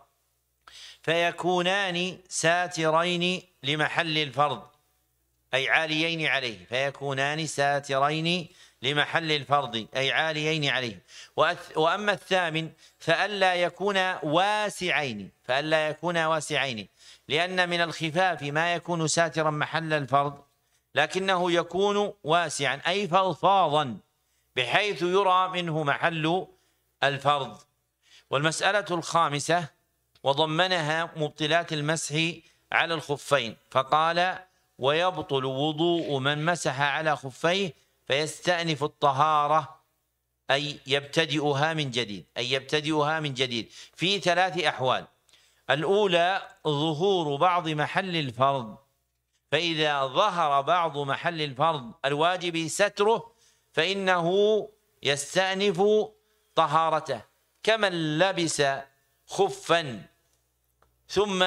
فيكونان ساترين لمحل الفرض أي عاليين عليه، فيكونان ساترين لمحل الفرض أي عاليين عليه. وأما الثامن فألا يكون واسعين، فألا يكون واسعين، لأن من الخفاف ما يكون ساترا محل الفرض لكنه يكون واسعا أي فضفاضا بحيث يرى منه محل الفرض. والمسألة الخامسة وضمنها مبطلات المسح على الخفين، فقال ويبطل وضوء من مسح على خفيه فيستأنف الطهارة أي يبتدئها من جديد، أي يبتدئها من جديد في ثلاث أحوال. الأولى ظهور بعض محل الفرض، فإذا ظهر بعض محل الفرض الواجب ستره فإنه يستأنف طهارته، كمن لبس خفا ثم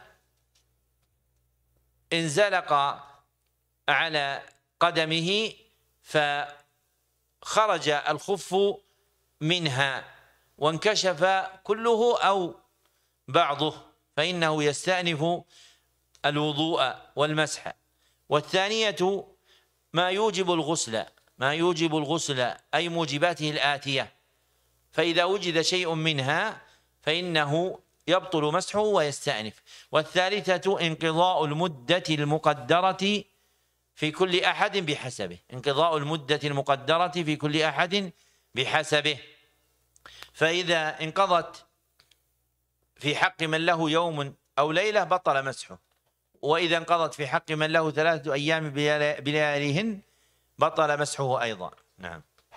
انزلق على قدمه فخرج الخف منها وانكشف كله أو بعضه فإنه يستأنف الوضوء والمسح. والثانية ما يوجب الغسل، ما يوجب الغسل أي موجباته الآتية، فإذا وجد شيء منها فإنه يبطل مسحه ويستأنف. والثالثة انقضاء المدة المقدرة في كل أحد بحسبه، انقضاء المدة المقدرة في كل أحد بحسبه، فإذا انقضت في حق من له يوم أو ليلة بطل مسحه، وإذا انقضت في حق من له 3 أيام بلياليهن بطل مسحه أيضا. نعم.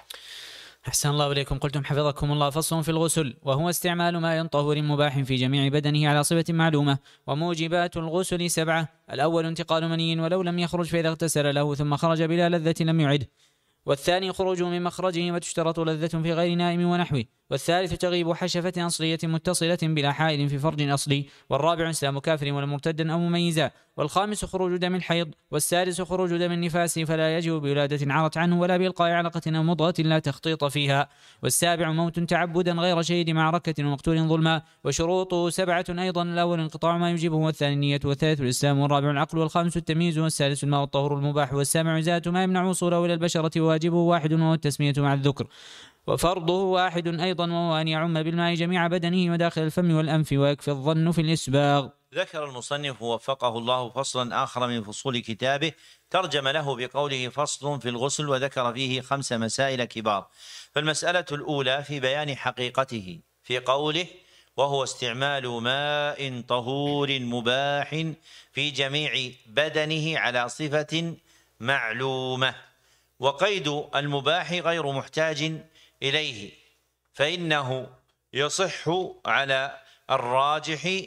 أحسن الله إليكم. قلتم حفظكم الله فصل في الغسل، وهو استعمال ماء طهور مباح في جميع بدنه على صفة معلومة. وموجبات الغسل 7: الأول انتقال مني ولو لم يخرج فإذا اغتسل له ثم خرج بلا لذة لم يعد. والثاني خروجه من مخرجه وتشترط لذة في غير نائم ونحوه. والثالث تغيب حشفة أصلية متصلة بلا حائل في فرج أصلي. والرابع إسلام كافر ولا مرتدا أو مميزا. والخامس خروج دم الحيض. والسادس خروج دم النفاس فلا يجب بولادة عرت عنه ولا بإلقاء علقة أو مضغة لا تخطيط فيها. والسابع موت تعبدا غير شهيد معركة ومقتول ظلما. وشروطه 7 أيضا: الأول انقطاع ما يجبه، والثاني النية، والثالث الإسلام، والرابع العقل، والخامس التمييز، والسادس الماء الطهور المباح، والسابع إزالة ما يمنع وصوله إلى البشرة، وواجبه 1 وهو التسمية مع الذكر. وفرضه 1 أيضا وهو أن يعم بالماء جميع بدنه وداخل الفم والأنف، ويكفي الظن في الإسباغ. ذكر المصنف وفقه الله فصلا آخر من فصول كتابه ترجم له بقوله فصل في الغسل، وذكر فيه 5 مسائل كبار. فالمسألة الأولى في بيان حقيقته في قوله وهو استعمال ماء طهور مباح في جميع بدنه على صفة معلومة. وقيد المباح غير محتاج إليه، فإنه يصح على الراجح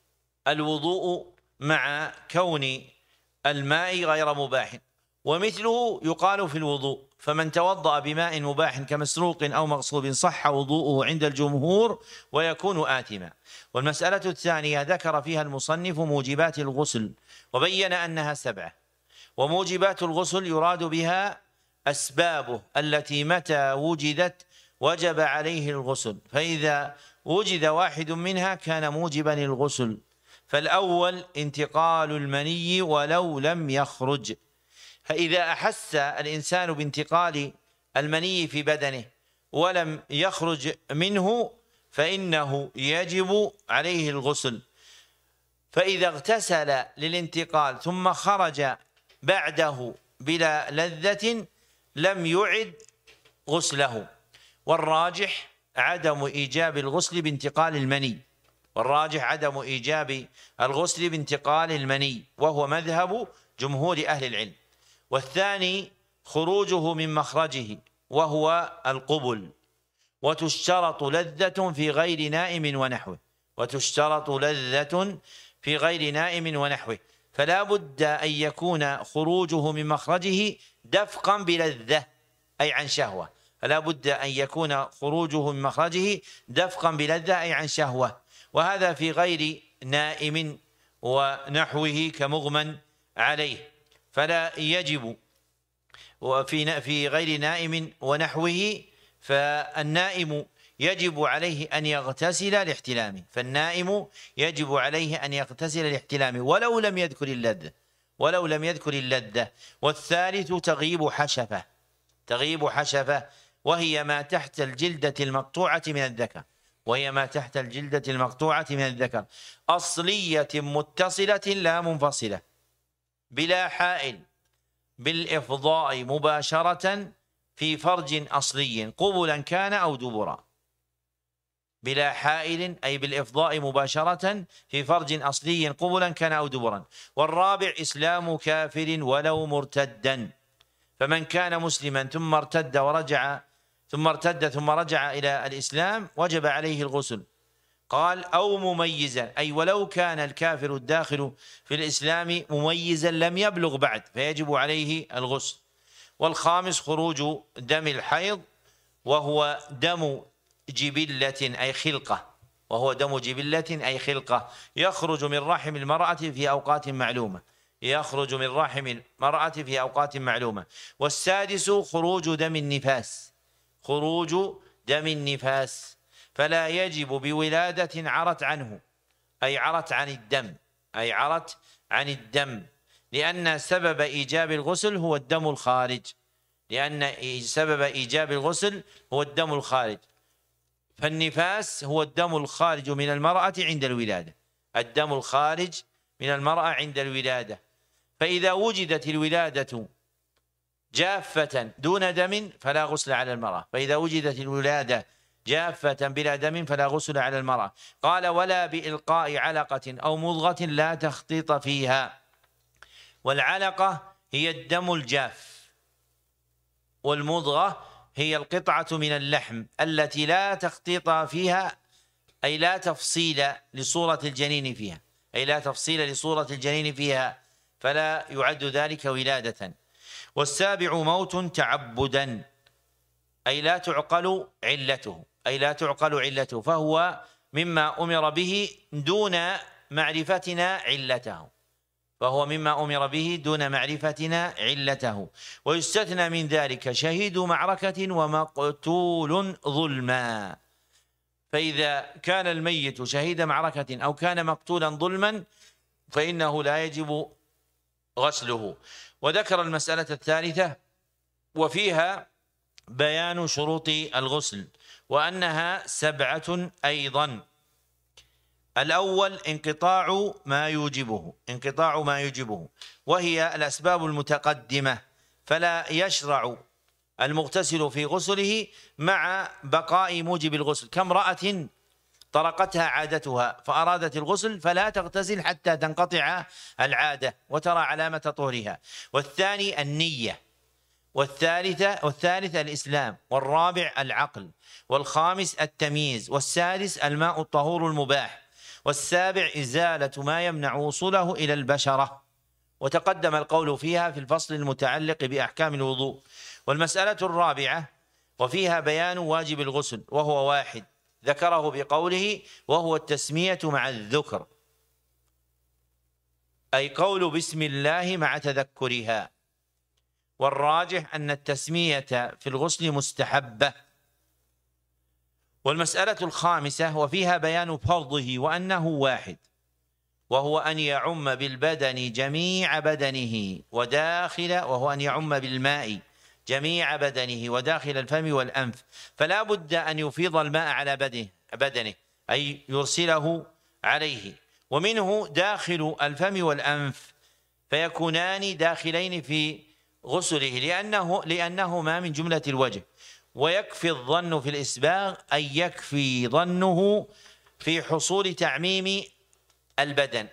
الوضوء مع كون الماء غير مباح. ومثله يقال في الوضوء: فمن توضأ بماء مباح كمسروق أو مغصوب صح وضوءه عند الجمهور ويكون آثما. والمسألة الثانية ذكر فيها المصنف موجبات الغسل وبين أنها 7، وموجبات الغسل يراد بها أسبابه التي متى وجدت وجب عليه الغسل، فإذا وجد واحد منها كان موجبا للغسل. فالأول انتقال المني ولو لم يخرج، فإذا أحس الإنسان بانتقال المني في بدنه ولم يخرج منه فإنه يجب عليه الغسل. فإذا اغتسل للانتقال ثم خرج بعده بلا لذة لم يعد غسله. والراجح عدم إيجاب الغسل بانتقال المني، والراجح عدم إيجاب الغسل بانتقال المني، وهو مذهب جمهور أهل العلم. والثاني خروجه من مخرجه وهو القبل، وتشترط لذة في غير نائم ونحوه، وتشترط لذة في غير نائم ونحوه، فلا بد أن يكون خروجه من مخرجه دفقا بلذة أي عن شهوة، فلا بد أن يكون خروجه من مخرجه دفقا بلذة أي عن شهوة، وهذا في غير نائم ونحوه كمغمى عليه، فلا يجب. وفي غير نائم ونحوه فالنائم يجب عليه أن يغتسل لاحتلامه، فالنائم يجب عليه أن يغتسل لاحتلامه ولو لم يذكر اللذة، ولو لم يذكر اللذة. والثالث تغيب حشفة وهي ما تحت الجلدة المقطوعة من الذكر، وهي ما تحت الجلدة المقطوعة من الذكر، أصلية متصلة لا منفصلة، بلا حائل، بالإفضاء مباشرة في فرج أصلي قبلا كان أو دبرا، بلا حائل أي بالإفضاء مباشرة في فرج أصلي قبلا كان أو دبرا. والرابع إسلام كافر ولو مرتدا، فمن كان مسلما ثم ارتد ثم رجع إلى الإسلام وجب عليه الغسل. قال أو مميزا، أي ولو كان الكافر الداخل في الإسلام مميزا لم يبلغ بعد فيجب عليه الغسل. والخامس خروج دم الحيض وهو دم جبلة أي خلقة، وهو دم جبلة أي خلقة يخرج من رحم المرأة في أوقات معلومة، يخرج من رحم المرأة في أوقات معلومة. والسادس خروج دم النفاس، خروج دم النفاس، فلا يجب بولادة عرت عنه، أي عرت عن الدم، أي عرت عن الدم، لأن سبب إيجاب الغسل هو الدم الخارج، لأن سبب إيجاب الغسل هو الدم الخارج. فالنفاس هو الدم الخارج من المرأة عند الولادة، الدم الخارج من المرأة عند الولادة. فإذا وجدت الولادة جافة دون دم فلا غسل على المرأة، فإذا وجدت الولادة جافة بلا دم فلا غسل على المرأة. قال ولا بإلقاء علقة أو مضغة لا تخطيط فيها. والعلقة هي الدم الجاف، والمضغة هي القطعة من اللحم التي لا تخطيط فيها، أي لا تفصيل لصورة الجنين فيها، أي لا تفصيل لصورة الجنين فيها، فلا يعد ذلك ولادة. والسابع موت تعبدا، أي لا تعقل علته، أي لا تعقل علته، فهو مما أمر به دون معرفتنا علته، فهو مما أمر به دون معرفتنا علته. ويستثنى من ذلك شهيد معركة ومقتول ظلما، فإذا كان الميت شهيد معركة أو كان مقتولا ظلما فإنه لا يجب غسله. وذكر المسألة الثالثة وفيها بيان شروط الغسل، وأنها 7 أيضا. الأول انقطاع ما يوجبه، وهي الأسباب المتقدمة، فلا يشرع المغتسل في غسله مع بقاء موجب الغسل، كامرأة طرقتها عادتها فأرادت الغسل فلا تغتسل حتى تنقطع العادة وترى علامة طهرها. والثاني النية، والثالث الإسلام، والرابع العقل، والخامس التمييز، والسادس الماء الطهور المباح، والسابع إزالة ما يمنع وصوله إلى البشرة. وتقدم القول فيها في الفصل المتعلق بأحكام الوضوء. والمسألة الرابعة وفيها بيان واجب الغسل، وهو 1 ذكره بقوله وهو التسمية مع الذكر، أي قول بسم الله مع تذكرها. والراجح أن التسمية في الغسل مستحبة. والمسألة الخامسة وفيها بيان فرضه، وأنه 1، وهو أن يعم بالبدن جميع بدنه وهو أن يعم بالماء جميع بدنه وداخل الفم والأنف، فلا بد أن يفيض الماء على بدنه أي يرسله عليه، ومنه داخل الفم والأنف فيكونان داخلين في غسله لأنهما من جملة الوجه. ويكفي الظن في الإسباغ أي يكفي ظنه في حصول تعميم البدن،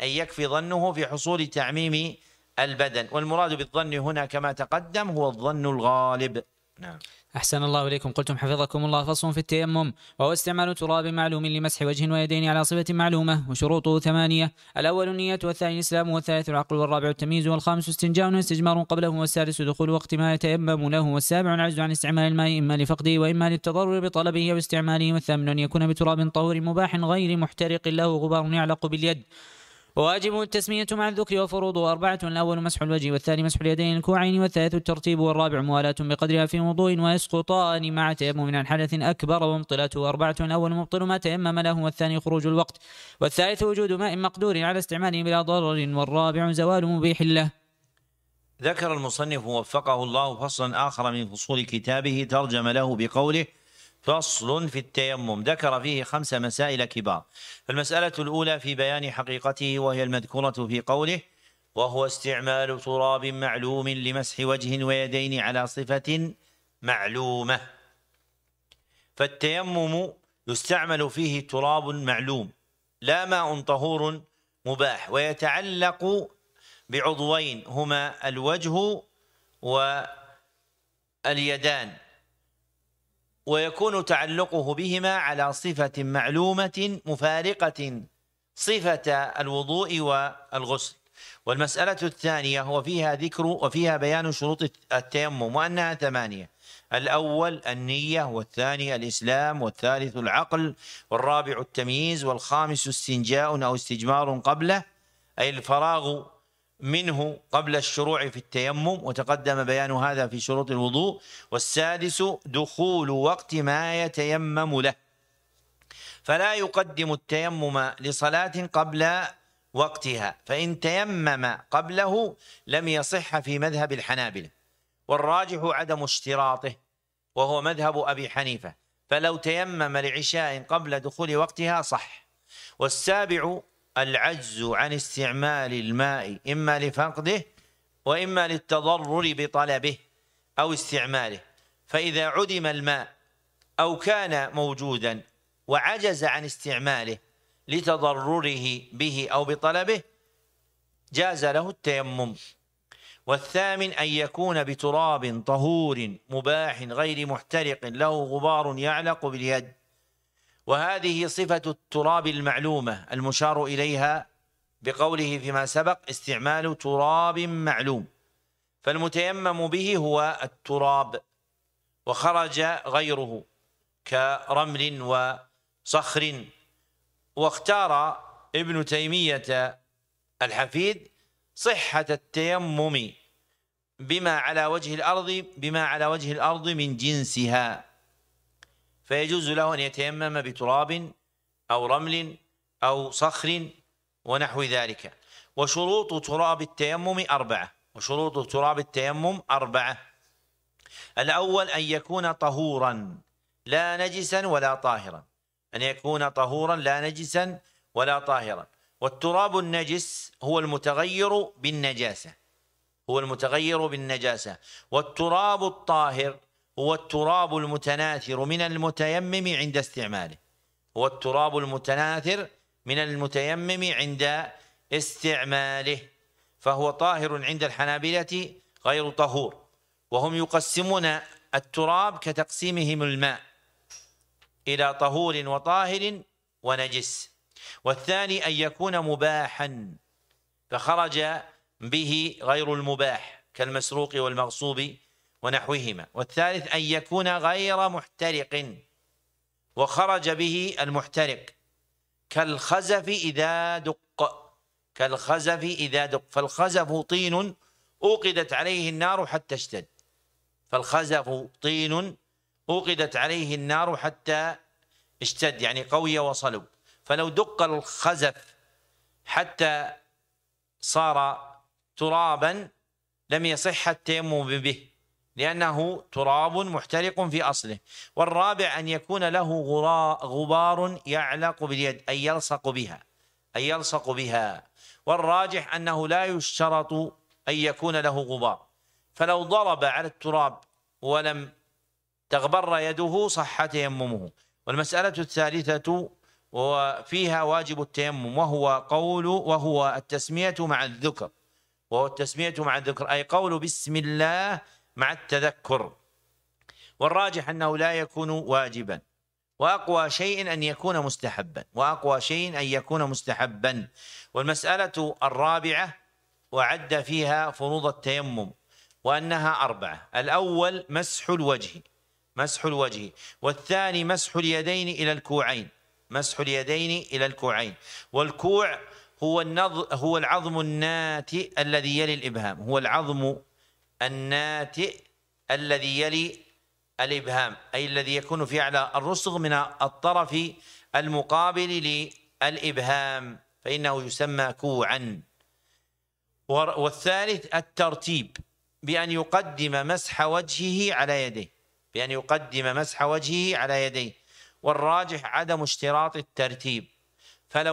البدن، والمراد بالظن هنا كما تقدم هو الظن الغالب. نعم. أحسن الله إليكم. قلتم حفظكم الله: فصل في التيمم، وهو استعمال تراب معلوم لمسح وجه ويدين على صفة معلومة، وشروطه 8: الأول النية، والثاني الإسلام، والثالث العقل، والرابع التمييز، والخامس استنجاء واستجمار قبله، والسادس دخول وقت ما يتيمم له، والسابع العجز عن استعمال الماء إما لفقده وإما للتضرر بطلبه واستعماله، والثامن أن يكون بتراب طهور مباح غير محترق له غبار يعلق باليد. وواجب التسمية مع الذكر، وفروضه 4: الأول مسح الوجه، والثاني مسح اليدين الكوعين، والثالث الترتيب، والرابع موالاة بقدرها في وضوء، ويسقطان مع تيمم عن حدث أكبر، ومبطلته 4: الأول مبطل ما تيمم له، والثاني خروج الوقت، والثالث وجود ماء مقدور على استعماله بلا ضرر، والرابع زوال مبيح له. ذكر المصنف وفقه الله فصلا آخر من فصول كتابه ترجم له بقوله: فصل في التيمم، ذكر فيه 5 مسائل كبار. فالمسألة الأولى في بيان حقيقته، وهي المذكورة في قوله: وهو استعمال تراب معلوم لمسح وجه ويدين على صفة معلومة. فالتيمم يستعمل فيه تراب معلوم لا ماء طهور مباح، ويتعلق بعضوين هما الوجه واليدان، ويكون تعلقه بهما على صفة معلومة مفارقة صفة الوضوء والغسل. والمسألة الثانية وفيها ذكر وفيها بيان شروط التيمم، وأنها 8: الأول النية، والثاني الإسلام، والثالث العقل، والرابع التمييز، والخامس استنجاء أو استجمار قبله أي الفراغ منه قبل الشروع في التيمم، وتقدم بيان هذا في شروط الوضوء، والسادس دخول وقت ما يتيمم له، فلا يقدم التيمم لصلاة قبل وقتها، فإن تيمم قبله لم يصح في مذهب الحنابلة، والراجح عدم اشتراطه وهو مذهب أبي حنيفة، فلو تيمم لعشاء قبل دخول وقتها صح. والسابع العجز عن استعمال الماء إما لفقده وإما للتضرر بطلبه أو استعماله، فإذا عدم الماء أو كان موجودا وعجز عن استعماله لتضرره به أو بطلبه جاز له التيمم. والثامن أن يكون بتراب طهور مباح غير محترق له غبار يعلق باليد، وهذه صفة التراب المعلومة المشار إليها بقوله فيما سبق: استعمال تراب معلوم، فالمتيمم به هو التراب، وخرج غيره كرمل وصخر. واختار ابن تيمية الحفيد صحة التيمم بما على وجه الأرض من جنسها، فيجوز له أن يتيمم بتراب أو رمل أو صخر ونحو ذلك. وشروط تراب التيمم 4: الأول أن يكون طهورا لا نجسا ولا طاهرا، والتراب النجس هو المتغير بالنجاسة، والتراب الطاهر هو التراب المتناثر من المتيمم عند استعماله، فهو طاهر عند الحنابلة غير طهور، وهم يقسمون التراب كتقسيمهم الماء إلى طهور وطاهر ونجس. والثاني أن يكون مباحا فخرج به غير المباح كالمسروق والمغصوب ونحوهما. والثالث أن يكون غير محترق وخرج به المحترق كالخزف إذا دق، فالخزف طين أوقدت عليه النار حتى اشتد، يعني قوي وصلب، فلو دق الخزف حتى صار ترابا لم يصح التيمم به، لأنه تراب محترق في أصله. والرابع أن يكون له غبار يعلق باليد أي يلصق بها. والراجح أنه لا يشترط أن يكون له غبار، فلو ضرب على التراب ولم تغبر يده صح تيممه. والمسألة الثالثة وفيها واجب التيمم، وهو التسمية مع الذكر، أي قول بسم الله مع التذكر. والراجح أنه لا يكون واجبا، وأقوى شيء أن يكون مستحبا. والمسألة الرابعة وعد فيها فروض التيمم وأنها 4: الأول مسح الوجه، والثاني مسح اليدين إلى الكوعين. والكوع هو العظم الناتئ الذي يلي الإبهام، أي الذي يكون في أعلى الرسغ من الطرف المقابل للإبهام، فإنه يسمى كوعا. والثالث الترتيب، بأن يقدم مسح وجهه على يديه، والراجح عدم اشتراط الترتيب، فلو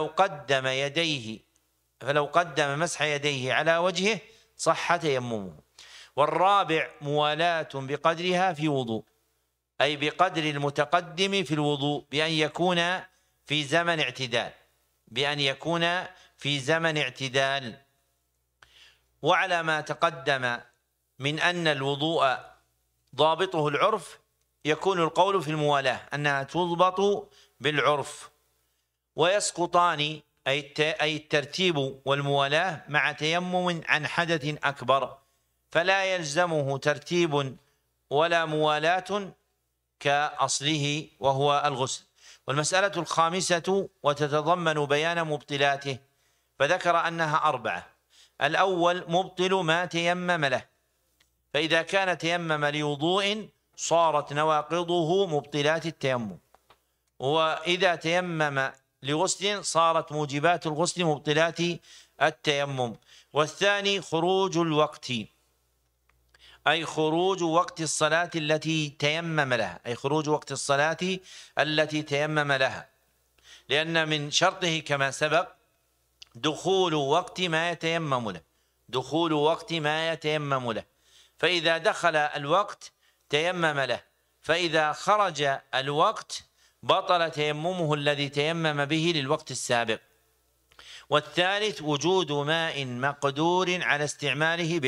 قدم مسح يديه على وجهه صح تيممه. والرابع موالاة بقدرها في وضوء، أي بقدر المتقدم في الوضوء، بأن يكون في زمن اعتدال. وعلى ما تقدم من أن الوضوء ضابطه العرف، يكون القول في الموالاة أنها تضبط بالعرف، ويسقطان أي الترتيب والموالاة مع تيمم عن حدث أكبر، فلا يلزمه ترتيب ولا موالاة كأصله وهو الغسل. والمسألة الخامسة وتتضمن بيان مبطلاته، فذكر أنها 4: الأول مبطل ما تيمم له، فإذا كان تيمم لوضوء صارت نواقضه مبطلات التيمم، وإذا تيمم لغسل صارت موجبات الغسل مبطلات التيمم. والثاني خروج الوقت، أي خروج وقت الصلاة التي تيمم لها، لأن من شرطه كما سبق دخول وقت ما يتيمم له، فإذا دخل الوقت تيمم له، فإذا خرج الوقت بطل تيممه الذي تيمم به للوقت السابق. والثالث وجود ماء مقدور على استعماله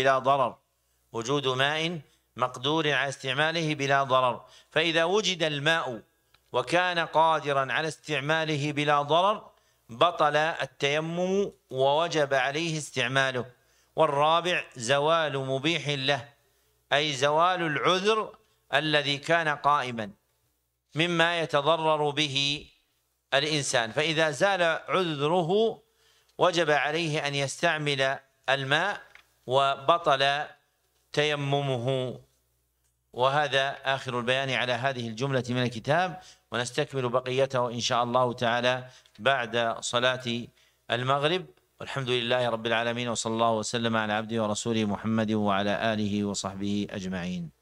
بلا ضرر، فإذا وجد الماء وكان قادرا على استعماله بلا ضرر بطل التيمم ووجب عليه استعماله. والرابع زوال مبيح له، أي زوال العذر الذي كان قائما مما يتضرر به الإنسان، فإذا زال عذره وجب عليه أن يستعمل الماء وبطل تيممه. وهذا آخر البيان على هذه الجملة من الكتاب، ونستكمل بقيته إن شاء الله تعالى بعد صلاة المغرب. والحمد لله رب العالمين، وصلى الله وسلم على عبده ورسوله محمد وعلى آله وصحبه أجمعين.